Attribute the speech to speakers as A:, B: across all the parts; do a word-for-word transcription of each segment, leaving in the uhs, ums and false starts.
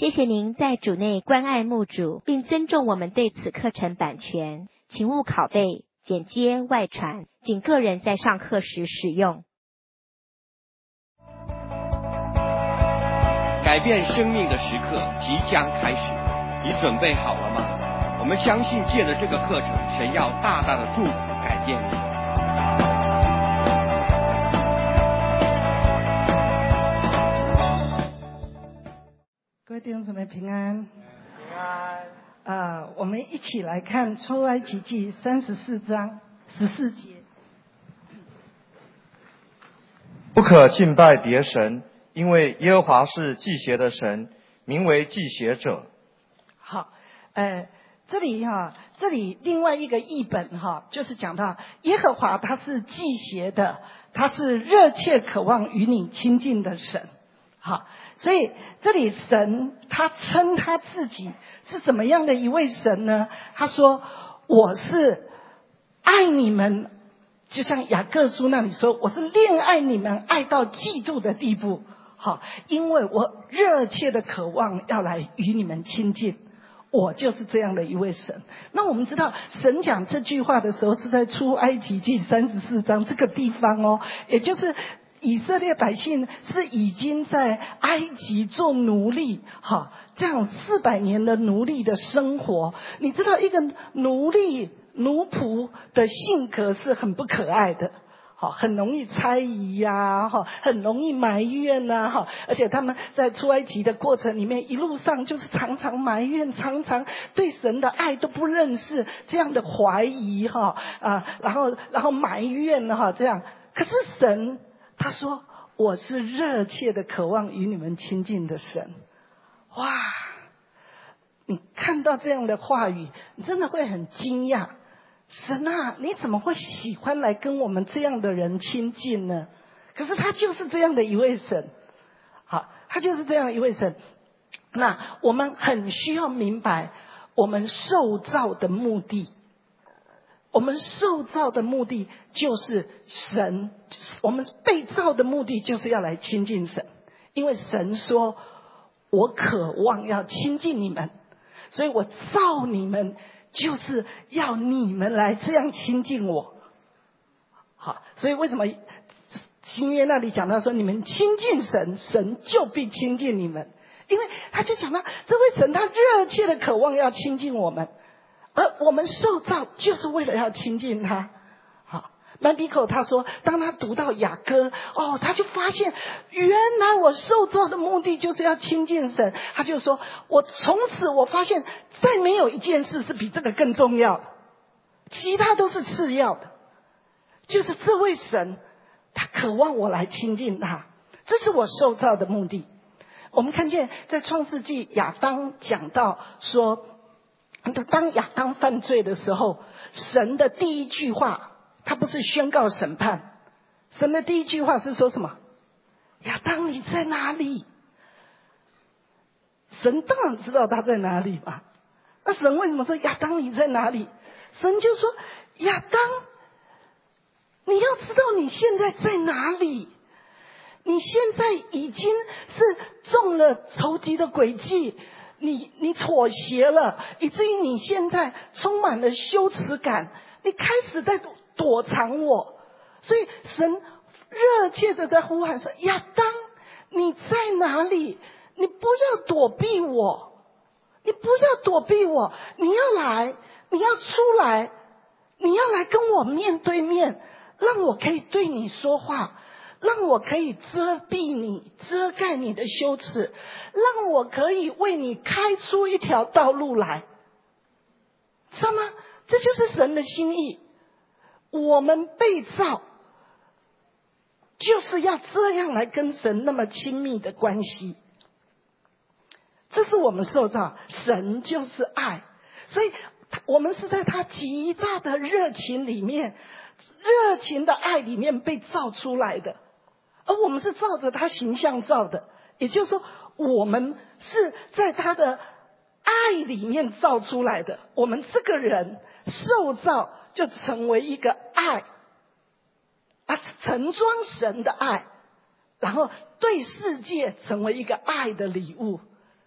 A: 谢谢您在主内关爱牧主，并尊重我们对此课程版权，请勿拷贝、剪接、外传，仅个人在上课时使用。
B: 改变生命的时刻即将开始，你准备好了吗？我们相信借着这个课程，神要大大的祝福改变你。
C: 各位弟兄姊妹平安，
D: 平安。
C: 啊、我们一起来看出埃及记三十四章十四节。
D: 不可敬拜别神，因为耶和华是祭邪的神，名为祭邪者。
C: 好，呃，这里哈、这里另外一个译本哈、就是讲到耶和华他是祭邪的，他是热切渴望与你亲近的神。好，所以这里神他称他自己是怎么样的一位神呢？他说我是爱你们，就像雅各书那里说，我是恋爱你们爱到嫉妒的地步。好，因为我热切的渴望要来与你们亲近，我就是这样的一位神。那我们知道神讲这句话的时候是在出埃及记三十四章这个地方哦，也就是以色列百姓是已经在埃及做奴隶，好，这样四百年的奴隶的生活。你知道一个奴隶奴仆的性格是很不可爱的，好，很容易猜疑呀、啊，很容易埋怨呐、啊，而且他们在出埃及的过程里面，一路上就是常常埋怨，常常对神的爱都不认识，这样的怀疑哈啊，然后然后埋怨哈这样。可是神他说我是热切的渴望与你们亲近的神。哇，你看到这样的话语，你真的会很惊讶。神啊，你怎么会喜欢来跟我们这样的人亲近呢？可是他就是这样的一位神。好，他就是这样的一位神。那我们很需要明白我们受造的目的。我们受造的目的就是神，我们被造的目的就是要来亲近神。因为神说我渴望要亲近你们，所以我造你们就是要你们来这样亲近我。好，所以为什么新约那里讲到说你们亲近神，神就必亲近你们？因为他就讲到这位神他热切的渴望要亲近我们，而我们受造就是为了要亲近他。好，曼迪口他说当他读到雅歌，哦，他就发现原来我受造的目的就是要亲近神。他就说我从此我发现再没有一件事是比这个更重要的，其他都是次要的。就是这位神他渴望我来亲近他，这是我受造的目的。我们看见在创世纪亚当讲到说，当亚当犯罪的时候，神的第一句话他不是宣告审判，神的第一句话是说什么？亚当你在哪里？神当然知道他在哪里嘛。那神为什么说亚当你在哪里？神就说亚当你要知道你现在在哪里，你现在已经是中了仇敌的诡计，你你妥协了，以至于你现在充满了羞耻感，你开始在躲藏我。所以神热切的在呼喊说亚当你在哪里？你不要躲避我，你不要躲避我，你要来，你要出来，你要来跟我面对面，让我可以对你说话，让我可以遮蔽你，遮盖你的羞耻，让我可以为你开出一条道路来。知道吗？这就是神的心意。我们被造就是要这样来跟神那么亲密的关系。这是我们受造，神就是爱，所以我们是在他极大的热情里面，热情的爱里面被造出来的。而我们是照着他形象造的，也就是说我们是在他的爱里面造出来的。我们这个人受造就成为一个爱啊，盛装神的爱，然后对世界成为一个爱的礼物。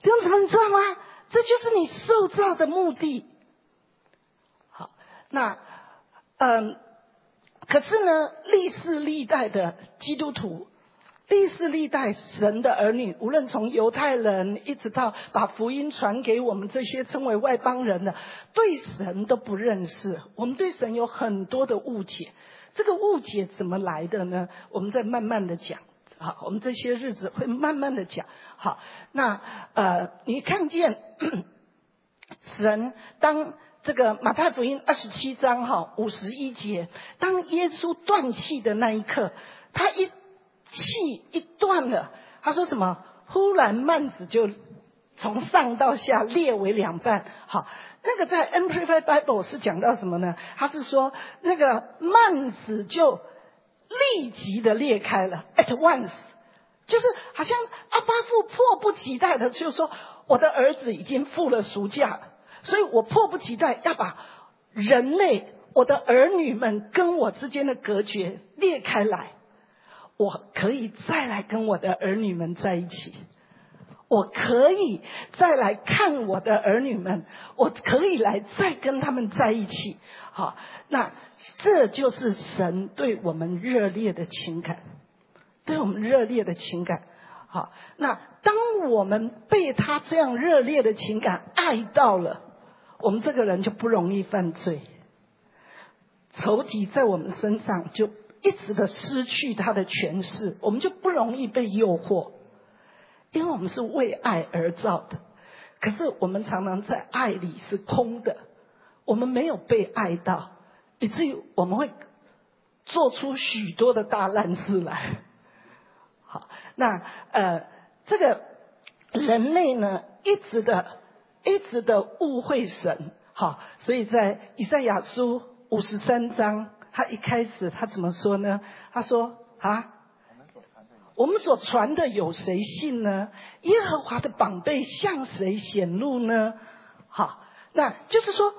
C: 弟兄姊妹，你知道吗？这就是你受造的目的。好，那嗯，可是呢，历世历代的基督徒，历世历代神的儿女，无论从犹太人一直到把福音传给我们这些称为外邦人的，对神都不认识。我们对神有很多的误解，这个误解怎么来的呢？我们再慢慢的讲。好，我们这些日子会慢慢的讲。好，那呃，你看见神当这个马太福音二十七章哈五十一节，当耶稣断气的那一刻，他一气一断了，他说什么？忽然幔子就从上到下裂为两半。好，那个在 Amplified Bible 是讲到什么呢？他是说那个幔子就立即的裂开了 ，at once， 就是好像阿爸父迫不及待的，就是说我的儿子已经付了赎价了，所以我迫不及待要把人类我的儿女们跟我之间的隔绝裂开来，我可以再来跟我的儿女们在一起，我可以再来看我的儿女们，我可以来再跟他们在一起。好，那这就是神对我们热烈的情感，对我们热烈的情感。好，那当我们被他这样热烈的情感爱到了，我们这个人就不容易犯罪，仇敌在我们身上就一直的失去他的权势，我们就不容易被诱惑，因为我们是为爱而造的。可是我们常常在爱里是空的，我们没有被爱到，以至于我们会做出许多的大烂事来。好，那呃，这个人类呢，一直的、一直的误会神。好，所以在以赛亚书五十三章，他一开始他怎么说呢？他说啊，我们所传的有谁信呢？耶和华的膀臂向谁显露呢？好，那就是说，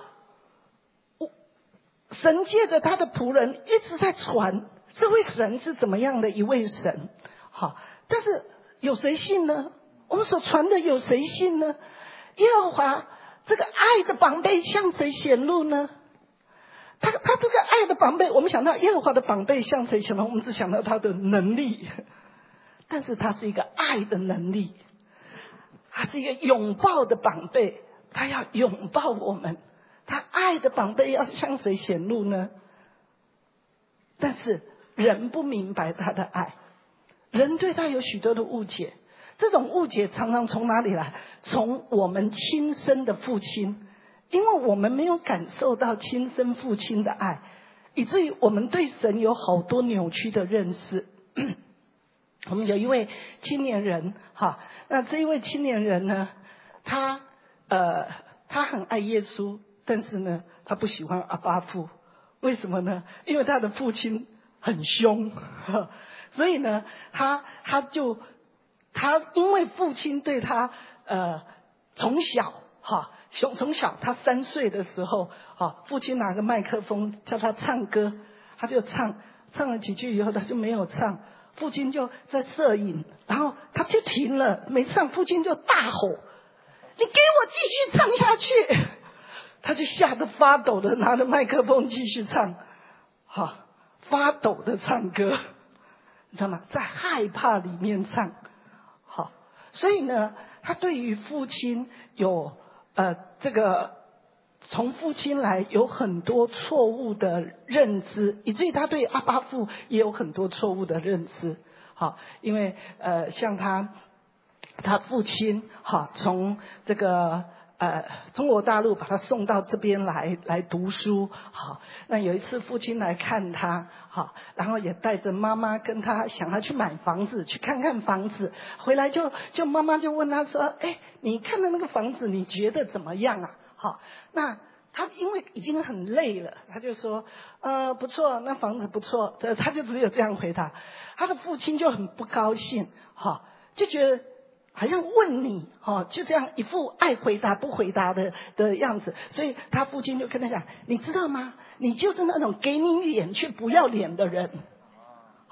C: 神借着他的仆人一直在传这位神是怎么样的一位神。好，但是有谁信呢？我们所传的有谁信呢？耶和华这个爱的膀臂向谁显露呢？他他这个爱的膀臂，我们想到耶和华的膀臂向谁显露，我们只想到他的能力，但是他是一个爱的能力，他是一个拥抱的膀臂，他要拥抱我们。他爱的膀臂要向谁显露呢？但是人不明白他的爱，人对他有许多的误解，这种误解常常从哪里来？从我们亲生的父亲，因为我们没有感受到亲生父亲的爱，以至于我们对神有好多扭曲的认识。我们有一位青年人，哈，那这一位青年人呢，他呃他很爱耶稣，但是呢，他不喜欢阿爸父。为什么呢？因为他的父亲很凶，所以呢，他他就他因为父亲对他呃从小哈，从从小他三岁的时候，哈，父亲拿个麦克风叫他唱歌，他就唱，唱了几句以后他就没有唱，父亲就在摄影，然后他就停了，没唱，父亲就大吼：“你给我继续唱下去！”他就吓得发抖的拿着麦克风继续唱，哈，发抖的唱歌，你知道吗？在害怕里面唱，好，所以呢，他对于父亲有呃这个从父亲来有很多错误的认知，以至于他对阿爸父也有很多错误的认知。好，因为呃像他他父亲哈从这个。呃，中国大陆把他送到这边来来读书，好，那有一次父亲来看他，好，然后也带着妈妈跟他想要去买房子，去看看房子，回来就就妈妈就问他说，哎，你看的那个房子你觉得怎么样啊？好，那他因为已经很累了，他就说，呃，不错，那房子不错，他就只有这样回答。他的父亲就很不高兴，好，就觉得。好像问你哦，就这样一副爱回答不回答的的样子，所以他父亲就跟他讲，你知道吗？你就是那种给你脸却不要脸的人。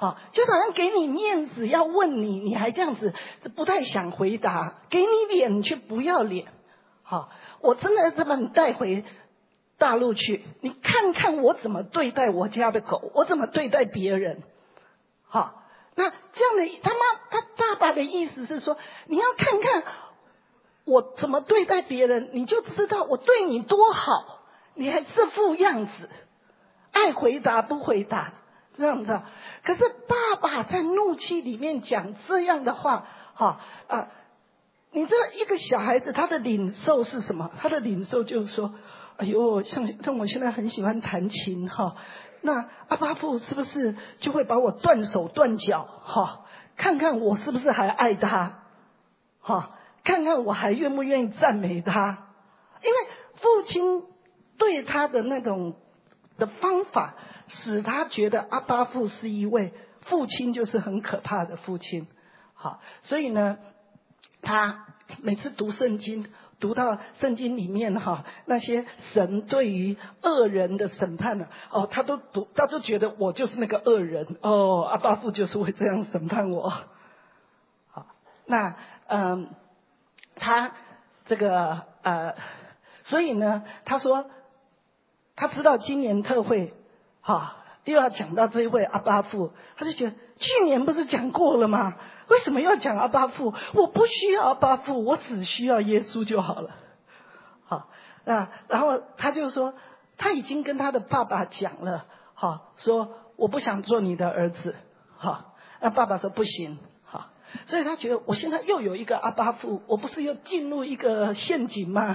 C: 好，就好像给你面子要问你，你还这样子不太想回答，给你脸你却不要脸。好，我真的要把你带回大陆去，你看看我怎么对待我家的狗，我怎么对待别人。好，那这样的他妈他爸爸的意思是说，你要看看我怎么对待别人，你就知道我对你多好，你还这副样子，爱回答不回答。这样子，可是爸爸在怒气里面讲这样的话，哈啊，你这一个小孩子他的领受是什么？他的领受就是说，哎呦，像像我现在很喜欢弹琴哈，那阿爸父是不是就会把我断手断脚哈？看看我是不是还爱他哈？看看我还愿不愿意赞美他？因为父亲对他的那种的方法，使他觉得阿爸父是一位父亲，就是很可怕的父亲。好，所以呢，他每次读圣经，读到圣经里面哈，那些神对于恶人的审判呢，哦，他都读，他都觉得我就是那个恶人哦，阿爸父就是会这样审判我。好，那嗯，他这个呃，所以呢，他说他知道今年特会。好，又要讲到这一位阿爸父，他就觉得去年不是讲过了吗？为什么要讲阿爸父？我不需要阿爸父，我只需要耶稣就好了。好，那然后他就说，他已经跟他的爸爸讲了，好，说我不想做你的儿子。好，那爸爸说不行。好，所以他觉得我现在又有一个阿爸父，我不是又进入一个陷阱吗？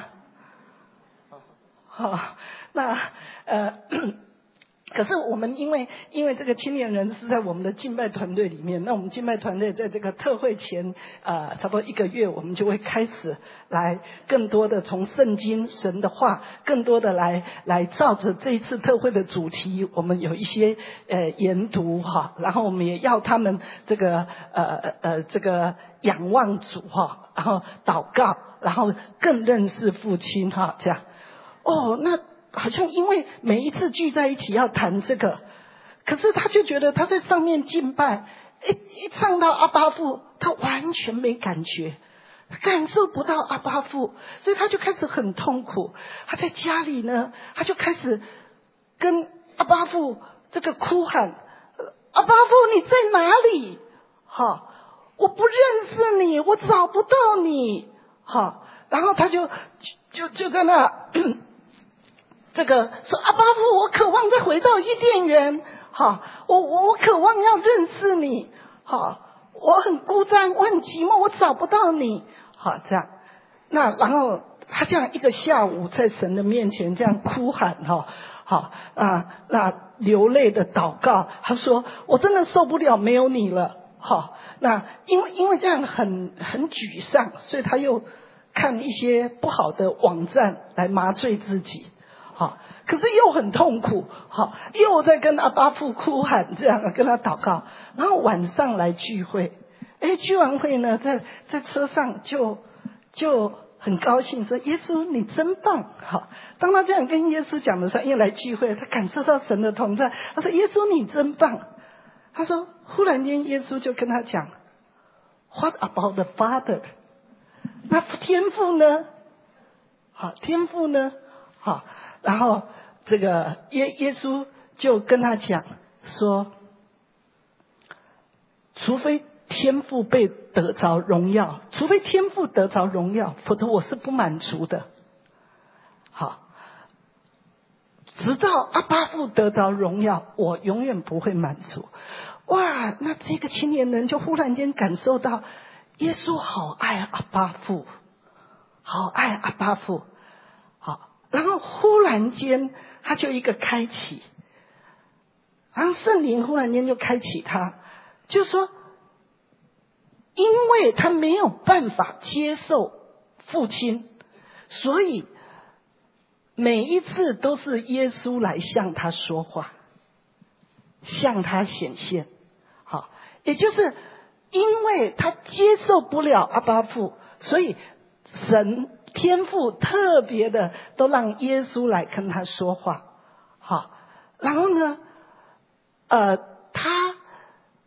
C: 好，那呃。可是我们因为因为这个青年人是在我们的敬拜团队里面，那我们敬拜团队在这个特会前呃差不多一个月，我们就会开始来更多的从圣经神的话，更多的来来照着这一次特会的主题，我们有一些呃研读哈，然后我们也要他们这个呃呃这个仰望主哈，然后祷告，然后更认识父亲哈，这样哦那。好像因为每一次聚在一起要谈这个，可是他就觉得他在上面敬拜，一一唱到阿爸父，他完全没感觉，感受不到阿爸父，所以他就开始很痛苦。他在家里呢，他就开始跟阿爸父这个哭喊：“阿爸父，你在哪里？好，我不认识你，我找不到你。”好，然后他就就就在那。这个说阿爸父，我渴望再回到伊甸园，好，我我我渴望要认识你，好，我很孤单，我很寂寞，我找不到你，好，这样，那然后他这样一个下午在神的面前这样哭喊哈，好啊，那流泪的祷告，他说我真的受不了没有你了，好，那因为因为这样很很沮丧，所以他又看一些不好的网站来麻醉自己。好，可是又很痛苦，好，又在跟阿爸父哭喊，这样跟他祷告，然后晚上来聚会，哎，聚完会呢，在在车上就就很高兴说：“耶稣你真棒！”好，当他这样跟耶稣讲的时候，因为来聚会，他感受到神的同在，他说：“耶稣你真棒！”他说，忽然间耶稣就跟他讲 ：“What about the Father？” 那天父呢？好，天父呢？好。然后这个耶耶稣就跟他讲说，除非天父被得着荣耀，除非天父得着荣耀，否则我是不满足的。好，直到阿爸父得着荣耀，我永远不会满足。哇，那这个青年人就忽然间感受到耶稣好爱阿爸父，好爱阿爸父。然后忽然间他就一个开启，然后圣灵忽然间就开启他，就说因为他没有办法接受父亲，所以每一次都是耶稣来向他说话，向他显现。好，也就是因为他接受不了阿爸父，所以神天父特别的都让耶稣来跟他说话，好，然后呢，呃，他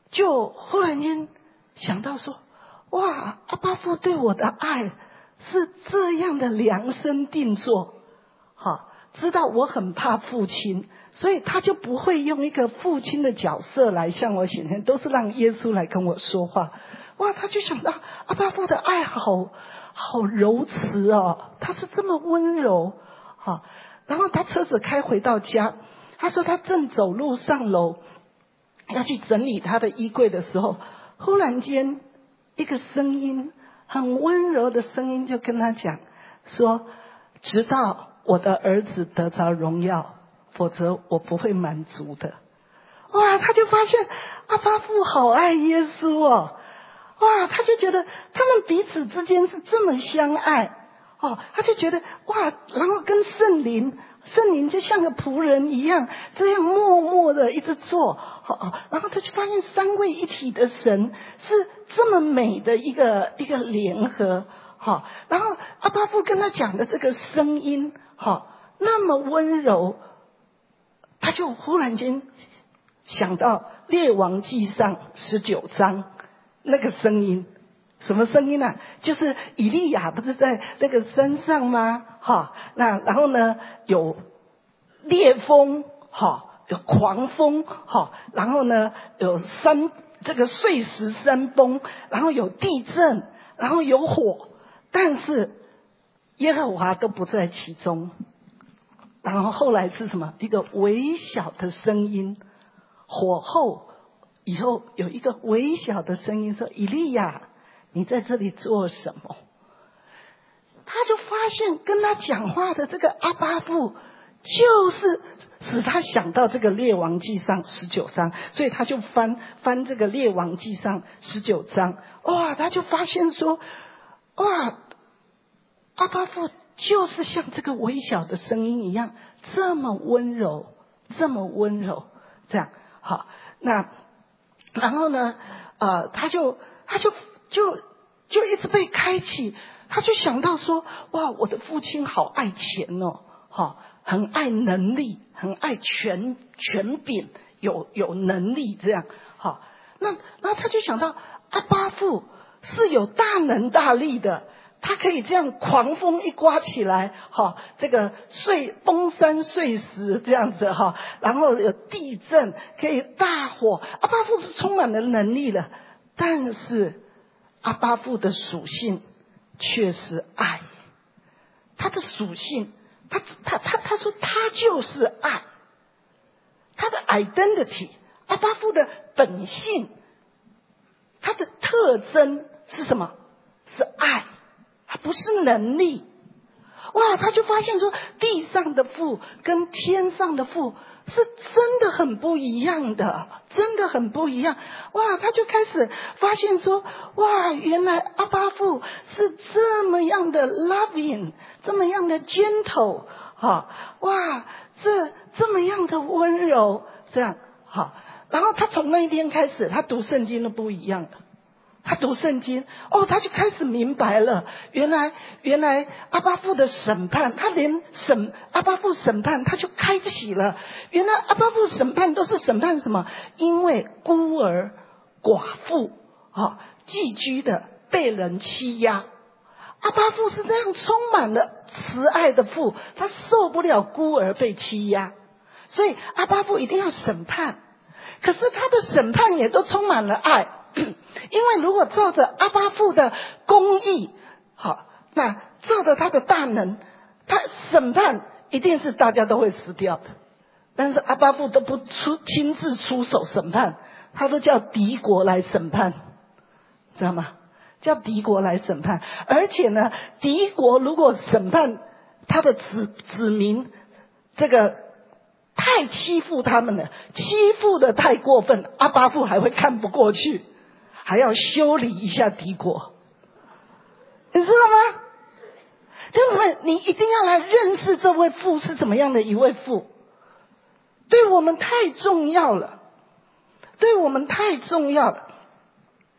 C: 就忽然间想到说，哇，阿爸父对我的爱是这样的量身定做，好，知道我很怕父亲，所以他就不会用一个父亲的角色来向我显现，都是让耶稣来跟我说话。哇，他就想到阿爸父的爱好好柔慈哦，他是这么温柔。好，然后他车子开回到家，他说他正走路上楼要去整理他的衣柜的时候，忽然间一个声音，很温柔的声音就跟他讲说，直到我的儿子得着荣耀，否则我不会满足的。哇，他就发现阿爸父好爱耶稣哦，哇，他就觉得他们彼此之间是这么相爱哦，他就觉得哇，然后跟圣灵，圣灵就像个仆人一样，这样默默的一直做，哦，然后他就发现三位一体的神是这么美的一个一个联合，好，然后阿爸父跟他讲的这个声音，好，那么温柔，他就忽然间想到列王纪上十九章那个声音。什么声音呢？就是以利亚不是在那个山上吗？哈，那然后呢有烈风，哈，有狂风，哈，然后呢有山这个碎石山崩，然后有地震，然后有火，但是耶和华都不在其中。然后后来是什么？一个微小的声音，火后以后有一个微小的声音说：“以利亚，你在这里做什么？”他就发现跟他讲话的这个阿爸父，就是使他想到这个列王纪上十九章，所以他就翻翻这个列王纪上十九章，哇，他就发现说，哇，阿爸父就是像这个微小的声音一样，这么温柔，这么温柔，这样好。那然后呢，呃，他就他就就就一直被开启，他就想到说，哇，我的父亲好爱钱哦，哈，很爱能力，很爱权权柄，有有能力这样，好，那那他就想到阿爸父是有大能大力的。他可以这样狂风一刮起来，哈，这个碎崩山碎石这样子哈，然后有地震，可以大火。阿爸父是充满了能力了，但是阿爸父的属性却是爱。他的属性，他他他他说他就是爱，他的 identity， 阿爸父的本性，他的特征是什么？是爱。他不是能力，哇！他就发现说，地上的父跟天上的父是真的很不一样的，真的很不一样。哇！他就开始发现说，哇！原来阿爸父是这么样的 loving， 这么样的 gentle， 哈，哇！这这么样的温柔，这样好。然后他从那一天开始，他读圣经都不一样的。他读圣经，哦，他就开始明白了，原来原来阿爸父的审判，他连审阿爸父审判他就开启了。原来阿爸父审判都是审判什么？因为孤儿、寡妇、哦、寄居的被人欺压。阿爸父是这样充满了慈爱的父，他受不了孤儿被欺压，所以阿爸父一定要审判。可是他的审判也都充满了爱。因为如果照着阿爸父的公义，好，那照着他的大能，他审判一定是大家都会死掉的。但是阿爸父都不出亲自出手审判，他都叫敌国来审判，知道吗？叫敌国来审判，而且呢，敌国如果审判他的子子民，这个太欺负他们了，欺负的太过分，阿爸父还会看不过去。还要修理一下敌国，你知道吗？弟兄们，你一定要来认识这位父是怎么样的一位父，对我们太重要了，对我们太重要了。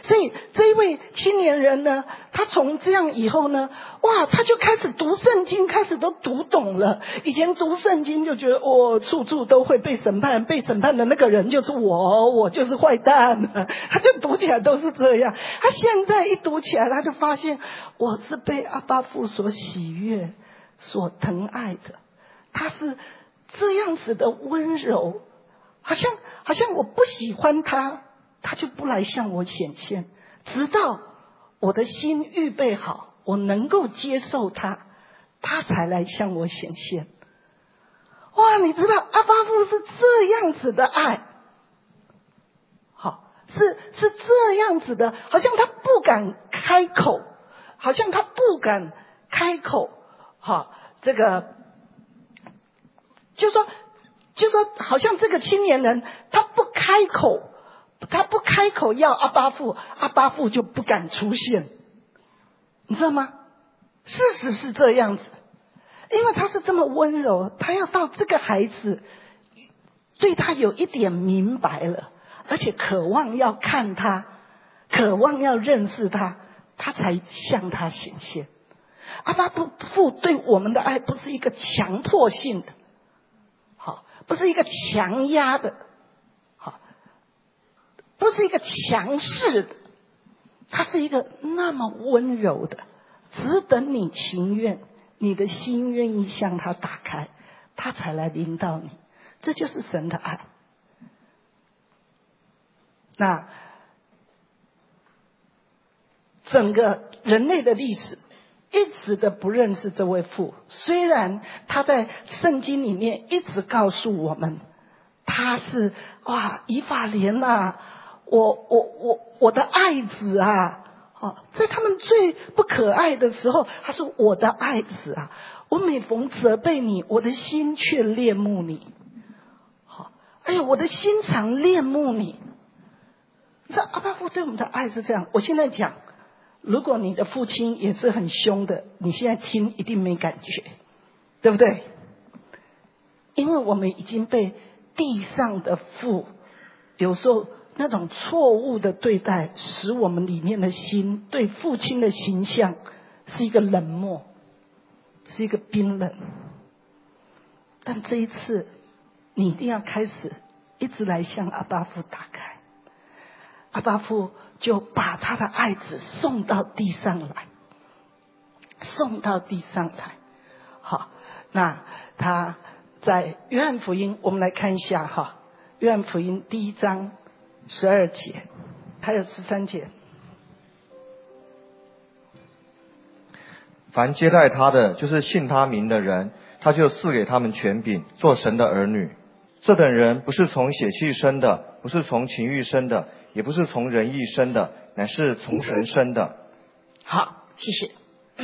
C: 所以这一位青年人呢，他从这样以后呢，哇，他就开始读圣经，开始都读懂了。以前读圣经就觉得哦，处处都会被审判，被审判的那个人就是我，我就是坏蛋，他就读起来都是这样。他现在一读起来，他就发现我是被阿爸父所喜悦、所疼爱的，他是这样子的温柔，好像好像我不喜欢他，他就不来向我显现，直到我的心预备好，我能够接受他，他才来向我显现。哇，你知道阿爸父是这样子的爱，好，是是这样子的，好像他不敢开口，好像他不敢开口，好，这个就说就说好像这个青年人他不开口，他不开口要阿爸父，阿爸父就不敢出现，你知道吗？事实是这样子，因为他是这么温柔，他要到这个孩子对他有一点明白了，而且渴望要看他，渴望要认识他，他才向他显现。阿爸父对我们的爱不是一个强迫性的，好，不是一个强压的，好，不是一个强势的，他是一个那么温柔的，只等你情愿，你的心愿意向他打开，他才来临到你。这就是神的爱。那整个人类的历史一直的不认识这位父，虽然他在圣经里面一直告诉我们他是哇以法莲啊，我我我我的爱子啊，哦，在他们最不可爱的时候，他说我的爱子啊，我每逢责备你，我的心却恋慕你。好，哎呀，我的心常恋慕你。这阿爸父对我们的爱是这样。我现在讲，如果你的父亲也是很凶的，你现在听一定没感觉，对不对？因为我们已经被地上的父有时候那种错误的对待，使我们里面的心对父亲的形象是一个冷漠，是一个冰冷。但这一次你一定要开始一直来向阿爸父打开，阿爸父就把他的爱子送到地上来，送到地上来。好，那他在约翰福音，我们来看一下哈，约翰福音第一章十二节还有十三节。
D: 凡接待他的，就是信他名的人，他就赐给他们权柄，做神的儿女。这等人不是从血气生的，不是从情欲生的，也不是从人意生的，乃是从神生的。
C: 好，谢谢。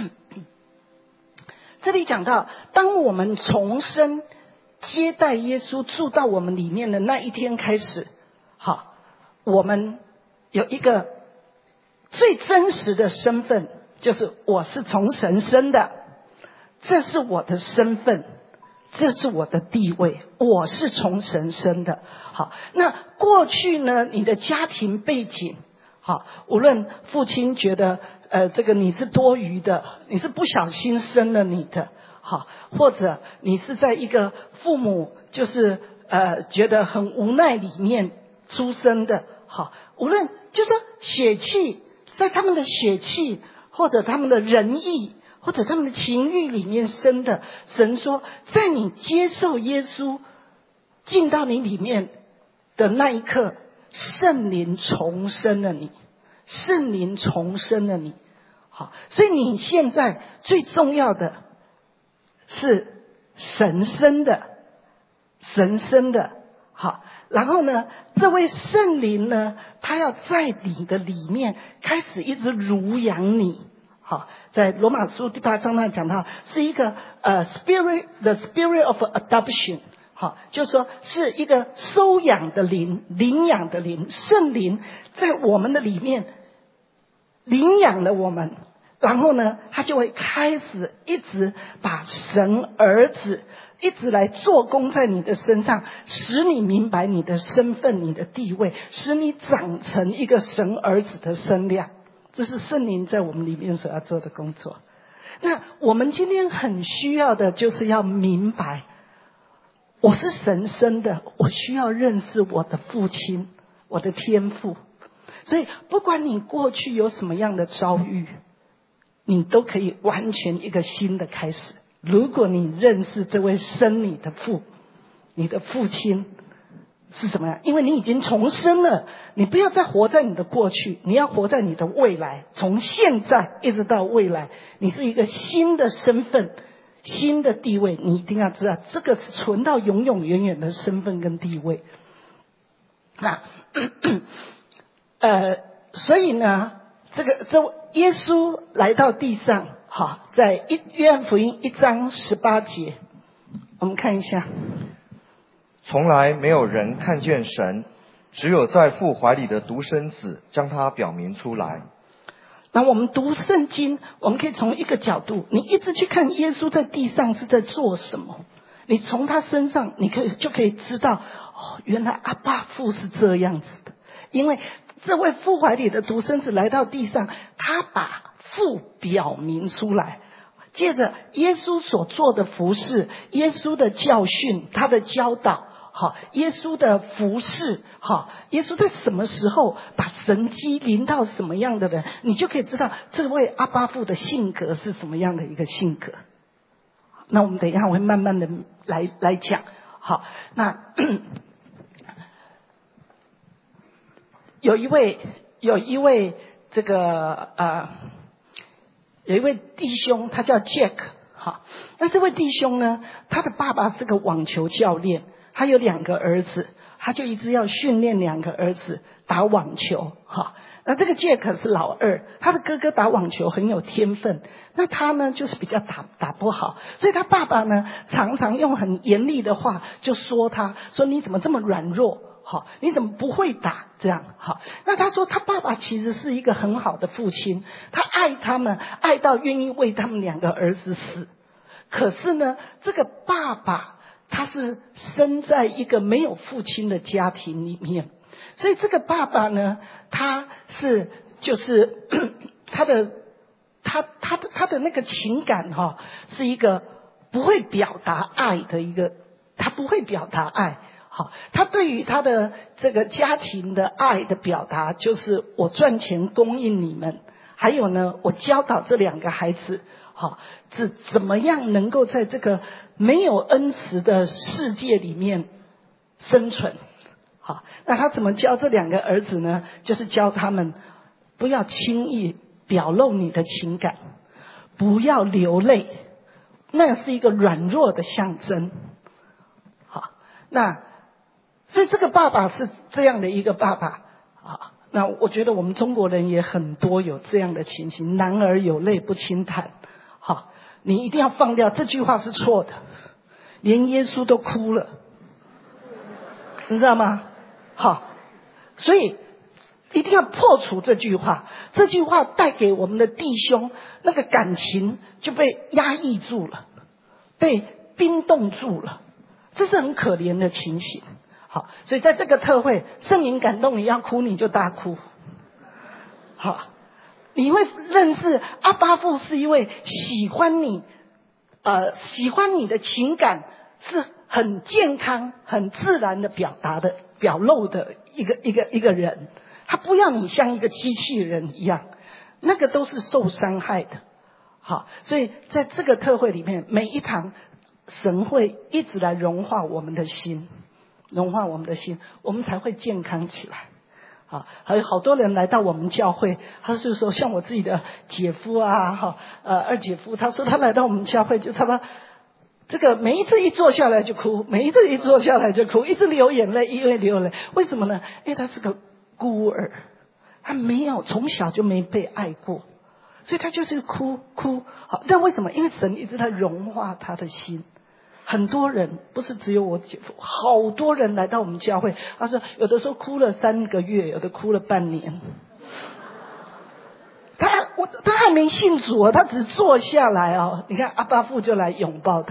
C: 这里讲到，当我们重生接待耶稣住到我们里面的那一天开始，好，我们有一个最真实的身份，就是我是从神生的，这是我的身份，这是我的地位，我是从神生的。好，那过去呢，你的家庭背景，好，无论父亲觉得呃这个你是多余的，你是不小心生了你的，好，或者你是在一个父母就是呃觉得很无奈里面出生的，好，无论就是血气，在他们的血气或者他们的仁义或者他们的情欲里面生的，神说在你接受耶稣进到你里面的那一刻，圣灵重生了你，圣灵重生了你。好，所以你现在最重要的是神生的，神生的。好，然后呢，这位圣灵呢，他要在你的里面开始一直乳养你。好，在罗马书第八章那讲到，是一个呃 spirit the spirit of adoption。好，就是说是一个收养的灵，领养的灵，圣灵在我们的里面领养了我们，然后呢，他就会开始一直把神儿子一直来做工在你的身上，使你明白你的身份、你的地位，使你长成一个神儿子的身量。这是圣灵在我们里面所要做的工作。那我们今天很需要的就是要明白，我是神生的，我需要认识我的父亲，我的天父。所以不管你过去有什么样的遭遇，你都可以完全一个新的开始。如果你认识这位生你的父，你的父亲是什么样？因为你已经重生了，你不要再活在你的过去，你要活在你的未来，从现在一直到未来，你是一个新的身份，新的地位。你一定要知道，这个是存到永永远远的身份跟地位。那呃，所以呢，这个这耶稣来到地上，好，在一约翰福音一章十八节，我们看一下。
D: 从来没有人看见神，只有在父怀里的独生子将他表明出来。
C: 那我们读圣经，我们可以从一个角度，你一直去看耶稣在地上是在做什么，你从他身上你可以就可以知道，哦，原来阿爸父是这样子的。因为这位父怀里的独生子来到地上，他把父表明出来，借着耶稣所做的服事，耶稣的教训，他的教导，好，耶稣的服事，好，耶稣在什么时候把神迹临到什么样的人，你就可以知道这位阿爸父的性格是什么样的一个性格。那我们等一下会慢慢的来来讲。好，那有一位有一位这个呃有一位弟兄，他叫 Jack。 好，那这位弟兄呢，他的爸爸是个网球教练，他有两个儿子，他就一直要训练两个儿子打网球。好，那这个 Jack 是老二，他的哥哥打网球很有天分，那他呢就是比较打打不好，所以他爸爸呢常常用很严厉的话就说他，说你怎么这么软弱，好，你怎么不会打这样。好，那他说他爸爸其实是一个很好的父亲，他爱他们，爱到愿意为他们两个儿子死。可是呢，这个爸爸他是生在一个没有父亲的家庭里面，所以这个爸爸呢，他是就是他的他他的他的那个情感哈、哦，是一个不会表达爱的一个，他不会表达爱。好，他对于他的这个家庭的爱的表达，就是我赚钱供应你们，还有呢，我教导这两个孩子，好，是怎么样能够在这个没有恩慈的世界里面生存。好，那他怎么教这两个儿子呢？就是教他们不要轻易表露你的情感，不要流泪，那是一个软弱的象征。好，那所以这个爸爸是这样的一个爸爸啊。那我觉得我们中国人也很多有这样的情形，男儿有泪不轻弹。好，你一定要放掉这句话是错的，连耶稣都哭了，你知道吗？好，所以一定要破除这句话，这句话带给我们的弟兄那个感情就被压抑住了，被冰冻住了，这是很可怜的情形。好，所以在这个特会，圣灵感动你要哭你就大哭。好，你会认识阿爸父是一位喜欢你呃，喜欢你的情感是很健康很自然的表达的表露的一个一个一个人，他不要你像一个机器人一样，那个都是受伤害的。好，所以在这个特会里面，每一堂神会一直来融化我们的心，融化我们的心，我们才会健康起来。好，还有好多人来到我们教会，他是说像我自己的姐夫啊，哈，呃，二姐夫，他说他来到我们教会，就他们这个每一次一坐下来就哭，每一次一坐下来就哭，一直流眼泪，因为流泪，为什么呢？因为他是个孤儿，他没有从小就没被爱过，所以他就是哭哭。好，但为什么？因为神一直在融化他的心。很多人不是只有我姐夫，好多人来到我们教会，他说有的时候哭了三个月，有的哭了半年。他我他还没信主哦，他只坐下来哦，你看阿爸父就来拥抱他，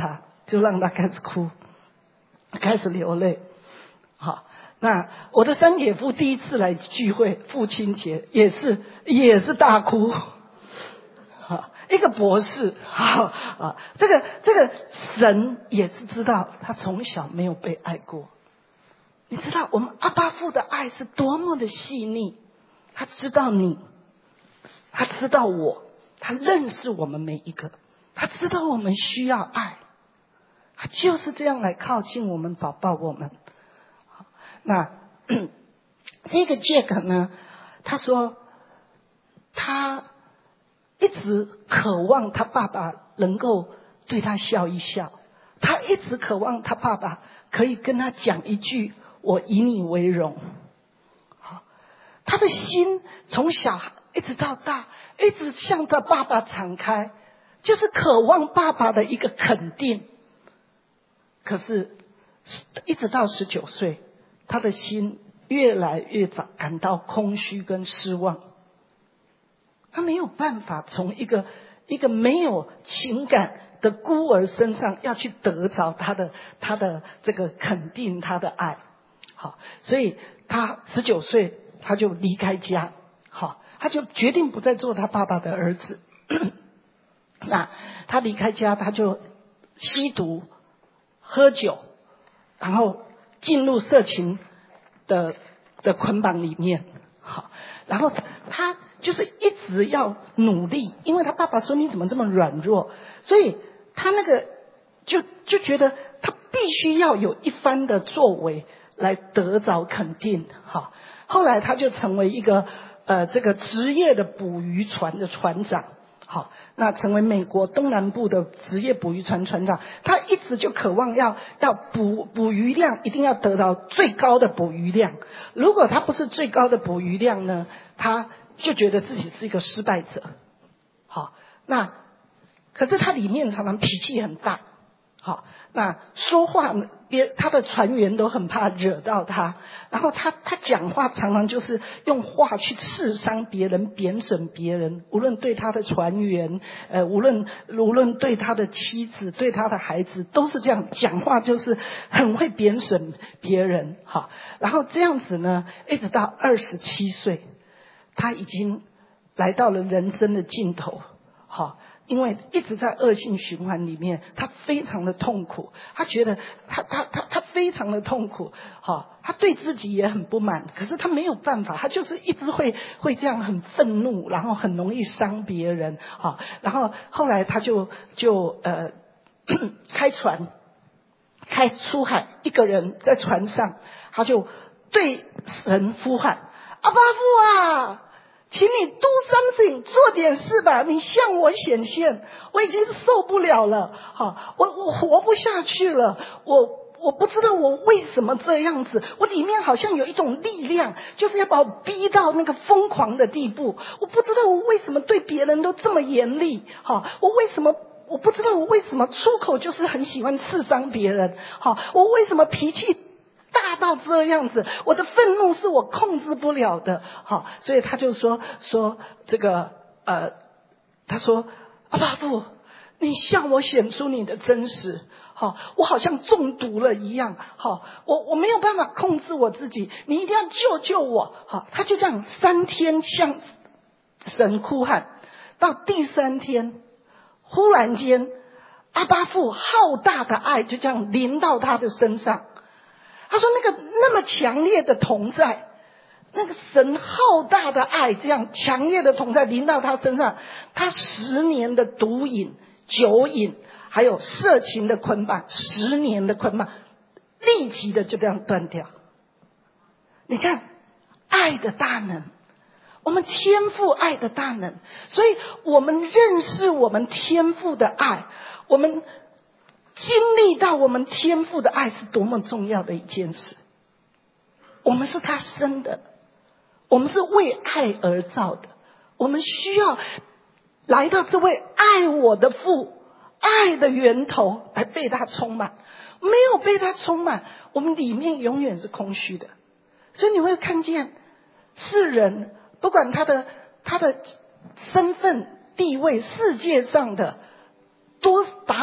C: 就让他开始哭，开始流泪。好，那我的三姐夫第一次来聚会，父亲节也是也是大哭。好，一个博士，好啊，这个这个神也是知道他从小没有被爱过。你知道我们阿爸父的爱是多么的细腻，他知道你，他知道我，他认识我们每一个，他知道我们需要爱，他就是这样来靠近我们，宝宝我们。那这个 Jack 呢，他说他一直渴望他爸爸能够对他笑一笑，他一直渴望他爸爸可以跟他讲一句我以你为荣。好，他的心从小一直到大一直向着爸爸敞开，就是渴望爸爸的一个肯定。可是一直到十九岁，他的心越来越早感到空虚跟失望，他没有办法从一个一个没有情感的孤儿身上要去得着他的他的这个肯定，他的爱。好，所以他十九岁他就离开家，好，他就决定不再做他爸爸的儿子。那他离开家，他就吸毒、喝酒，然后进入色情的的捆绑里面。好，然后他就是一直要努力，因为他爸爸说你怎么这么软弱，所以他那个就就觉得他必须要有一番的作为来得着肯定。好，后来他就成为一个呃这个职业的捕鱼船的船长。好，那成为美国东南部的职业捕鱼船船长，他一直就渴望要要捕捕鱼量一定要得到最高的捕鱼量，如果他不是最高的捕鱼量呢，他就觉得自己是一个失败者。好，那可是他里面常常脾气很大。好，那说话别他的船员都很怕惹到他，然后他他讲话常常就是用话去刺伤别人，贬损别人，无论对他的船员，呃，无论无论对他的妻子，对他的孩子，都是这样讲话，就是很会贬损别人。好，然后这样子呢，一直到二十七岁，他已经来到了人生的尽头。好，因为一直在恶性循环里面，他非常的痛苦，他觉得他他他他非常的痛苦。好，他对自己也很不满，可是他没有办法，他就是一直会会这样很愤怒，然后很容易伤别人。好，然后后来他就就呃开船开出海，一个人在船上，他就对神呼喊：阿爸父啊，请你 do something， 做点事吧，你向我显现，我已经受不了了。好，我我活不下去了，我我不知道我为什么这样子，我里面好像有一种力量，就是要把我逼到那个疯狂的地步。我不知道我为什么对别人都这么严厉。好，我为什么我不知道我为什么出口就是很喜欢刺伤别人。好，我为什么脾气大到这样子，我的愤怒是我控制不了的。好，所以他就说说这个呃，他说阿爸父，你向我显出你的真实。好，我好像中毒了一样。好，我我没有办法控制我自己，你一定要救救我。好，他就这样三天向神哭喊，到第三天，忽然间阿爸父浩大的爱就这样临到他的身上。他说那个那么强烈的同在，那个神浩大的爱这样强烈的同在临到他身上，他十年的毒瘾、酒瘾还有色情的捆绑，十年的捆绑立即的就这样断掉。你看爱的大能，我们天父爱的大能，所以我们认识我们天父的爱，我们经历到我们天父的爱是多么重要的一件事。我们是他生的，我们是为爱而造的，我们需要来到这位爱我的父，爱的源头来被他充满。没有被他充满，我们里面永远是空虚的。所以你会看见世人不管他的他的身份地位，世界上的多达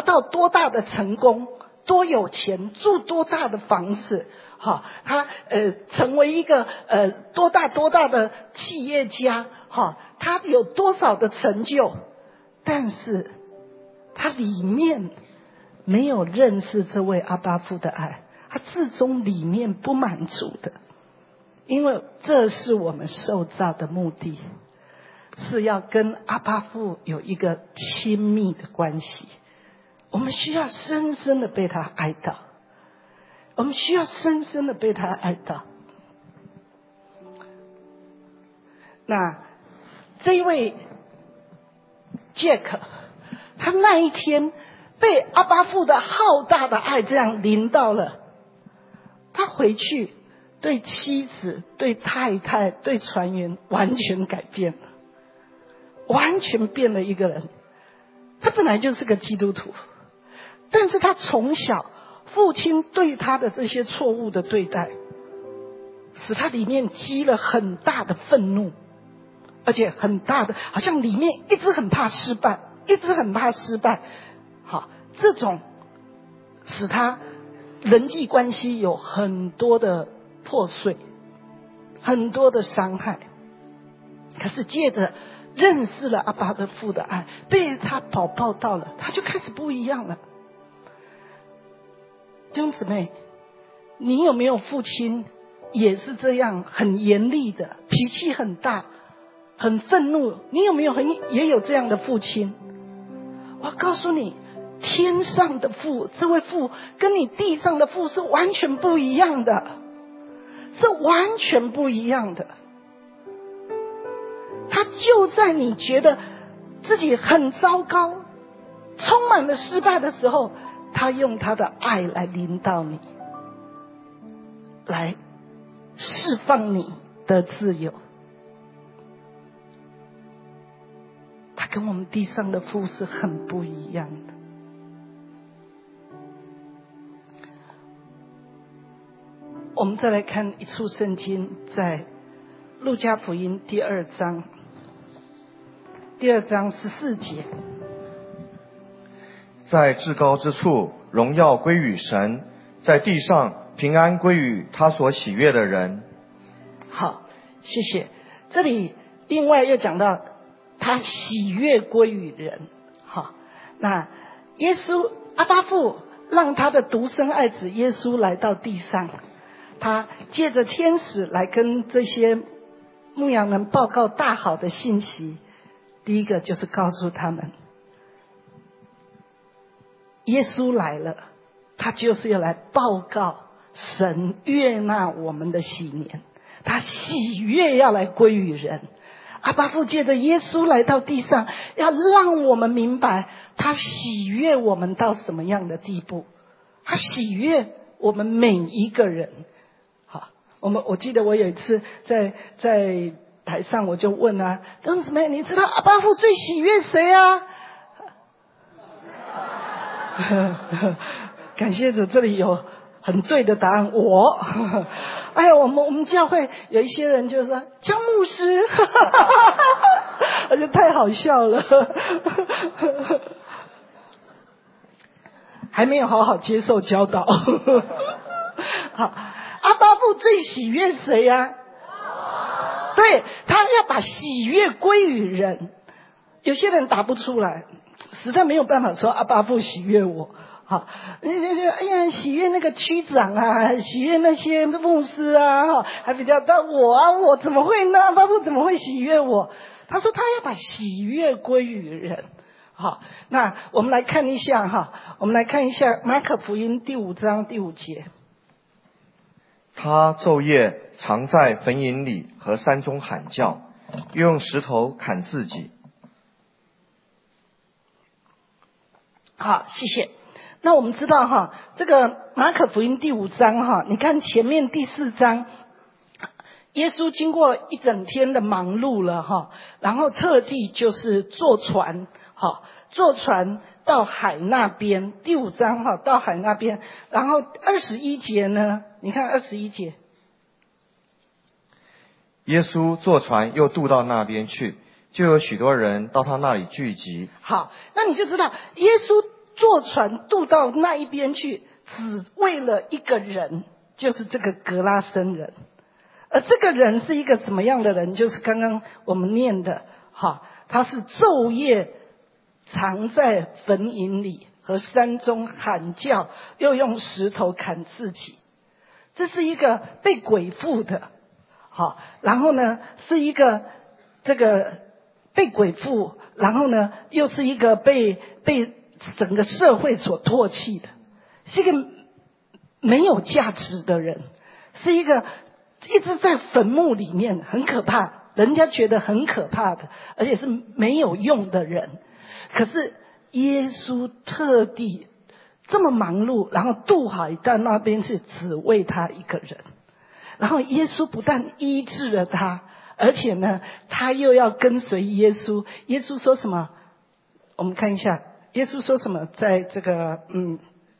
C: 到多大的成功，多有钱，住多大的房子，哈，他呃成为一个呃多大多大的企业家，哈，他有多少的成就，但是他里面没有认识这位阿爸父的爱，他至终里面不满足的。因为这是我们受造的目的，是要跟阿爸父有一个亲密的关系。我们需要深深的被他爱到，我们需要深深的被他爱到。那这一位杰克，他那一天被阿爸父的浩大的爱这样临到了，他回去对妻子、对太太、对船员完全改变了，完全变了一个人。他本来就是个基督徒，但是他从小父亲对他的这些错误的对待，使他里面积了很大的愤怒，而且很大的，好像里面一直很怕失败，一直很怕失败。好，这种使他人际关系有很多的破碎，很多的伤害。可是借着认识了阿爸的父的爱，被他宝宝到了，他就开始不一样了。弟兄姊妹，你有没有父亲也是这样很严厉的，脾气很大，很愤怒？你有没有很也有这样的父亲？我告诉你，天上的父，这位父跟你地上的父是完全不一样的，是完全不一样的。他就在你觉得自己很糟糕，充满了失败的时候，他用他的爱来临到你，来释放你的自由。他跟我们地上的父是很不一样的。我们再来看一处圣经，在路加福音第二章，第二章十四节。
D: 在至高之处，荣耀归于神；在地上，平安归于他所喜悦的人。
C: 好，谢谢。这里另外又讲到，他喜悦归于人。好，那耶稣阿爸父让他的独生爱子耶稣来到地上，他借着天使来跟这些牧羊人报告大好的信息。第一个就是告诉他们，耶稣来了，他就是要来报告神悦纳我们的喜年，他喜悦要来归于人。阿爸父借着耶稣来到地上，要让我们明白他喜悦我们到什么样的地步，他喜悦我们每一个人。好，我们我记得我有一次在在台上，我就问啊，弟兄姊妹，你知道阿爸父最喜悦谁啊？感谢主，这里有很对的答案，我。哎呀，我们我们教会有一些人就说江牧师，而且太好笑了，还没有好好接受教导。好，阿爸父最喜悦谁呀、啊？对，他要把喜悦归于人。有些人答不出来，实在没有办法说阿爸父喜悦我。好，哎呀，喜悦那个区长啊，喜悦那些牧师啊，还比较到我啊，我怎么会呢？阿爸父怎么会喜悦我？他说他要把喜悦归于人。好，那我们来看一下哈，我们来看一下马可福音第五章第五节。
D: 他昼夜常在坟茔里和山中喊叫，又用石头砍自己。
C: 好，谢谢。那我们知道哈，这个马可福音第五章哈，你看前面第四章，耶稣经过一整天的忙碌了哈，然后特地就是坐船，哈，坐船到海那边。第五章哈，到海那边，然后二十一节呢，你看二十一节，
D: 耶稣坐船又渡到那边去，就有许多人到他那里聚集。
C: 好，那你就知道耶稣坐船渡到那一边去，只为了一个人，就是这个格拉森人。而这个人是一个什么样的人？就是刚刚我们念的，哈，他是昼夜藏在坟茔里和山中喊叫，又用石头砍自己。这是一个被鬼附的，好，然后呢是一个这个被鬼附，然后呢又是一个被被整个社会所唾弃的，是一个没有价值的人，是一个一直在坟墓里面，很可怕，人家觉得很可怕的，而且是没有用的人。可是耶稣特地这么忙碌，然后渡海到那边去，只为他一个人。然后耶稣不但医治了他，而且呢他又要跟随耶稣。耶稣说什么？我们看一下耶稣说什么，在这个嗯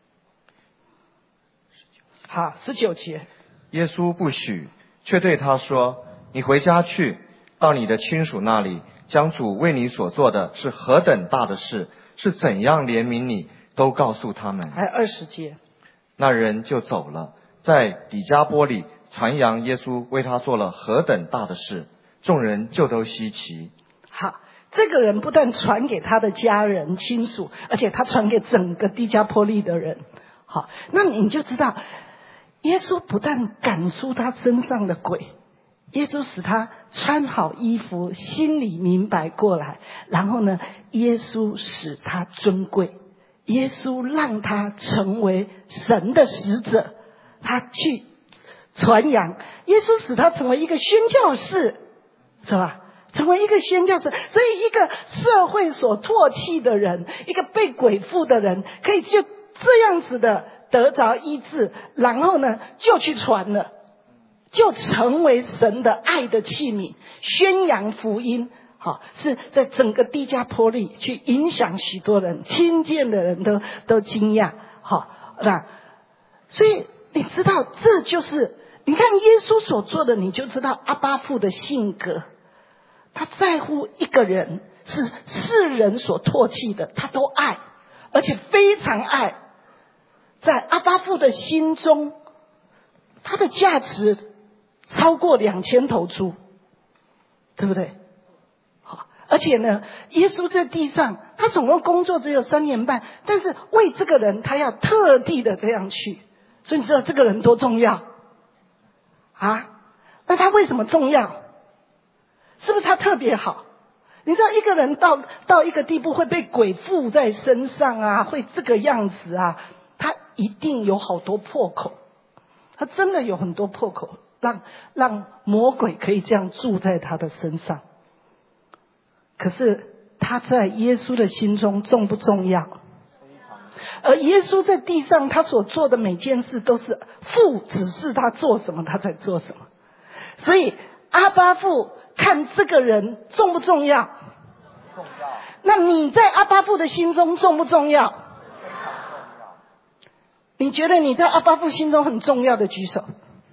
C: 好十九节。
D: 耶稣不许，却对他说：你回家去，到你的亲属那里，将主为你所做的是何等大的事，是怎样怜悯你，都告诉他们。
C: 还有二十节。
D: 那人就走了，在底加波里传扬耶稣为他做了何等大的事，众人就都稀奇。
C: 好，这个人不但传给他的家人亲属，而且他传给整个低加波利的人。好，那你就知道耶稣不但赶出他身上的鬼，耶稣使他穿好衣服，心里明白过来，然后呢耶稣使他尊贵，耶稣让他成为神的使者，他去传扬，耶稣使他成为一个宣教士，是吧？成为一个宣教士。所以一个社会所唾弃的人，一个被鬼附的人，可以就这样子的得着医治，然后呢就去传了，就成为神的爱的器皿，宣扬福音。好，是在整个低加波利去影响许多人，听见的人都都惊讶。好，那所以你知道，这就是你看耶稣所做的，你就知道阿爸父的性格。他在乎一个人，是世人所唾弃的，他都爱，而且非常爱。在阿爸父的心中，他的价值超过两千头猪，对不对？好，而且呢，耶稣在地上，他总共工作只有三年半，但是为这个人，他要特地的这样去，所以你知道这个人多重要啊？那他为什么重要？是不是他特别好？你知道一个人到到一个地步会被鬼附在身上啊，会这个样子啊，他一定有好多破口，他真的有很多破口，让让魔鬼可以这样住在他的身上。可是他在耶稣的心中重不重要？而耶稣在地上他所做的每件事都是父指示他做什么他在做什么。所以阿爸父看这个人重不重要？
D: 重要。
C: 那你在阿爸父的心中重不重要？
D: 非常重要。
C: 你觉得你在阿爸父心中很重要的举手。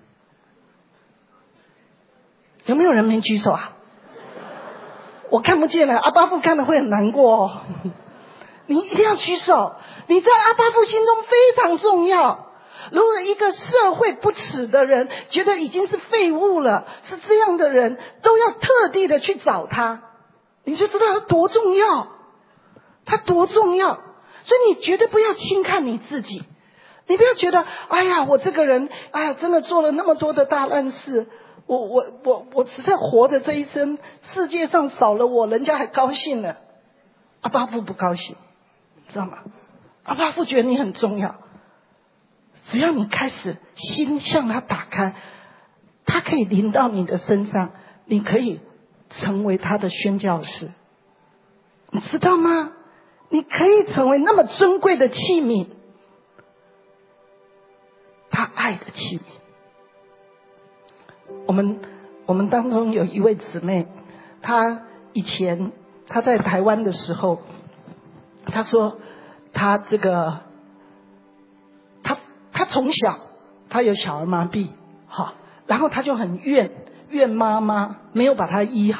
C: 有没有人没举手啊？我看不见了，阿爸父看了会很难过哦。你一定要举手，你在阿爸父心中非常重要。如果一个社会不耻的人觉得已经是废物了，是这样的人都要特地的去找他，你就知道他多重要，他多重要。所以你绝对不要轻看你自己，你不要觉得哎呀我这个人哎呀真的做了那么多的大烂事，我我我我实在活的这一生世界上少了我人家还高兴了。阿爸父不高兴，知道吗？阿爸父觉得你很重要，只要你开始心向他打开，他可以临到你的身上，你可以成为他的宣教士，你知道吗？你可以成为那么尊贵的器皿，他爱的器皿。我们我们当中有一位姊妹，她以前她在台湾的时候，她说她这个她她从小她有小儿麻痹，好，然后她就很怨怨妈妈没有把她医好，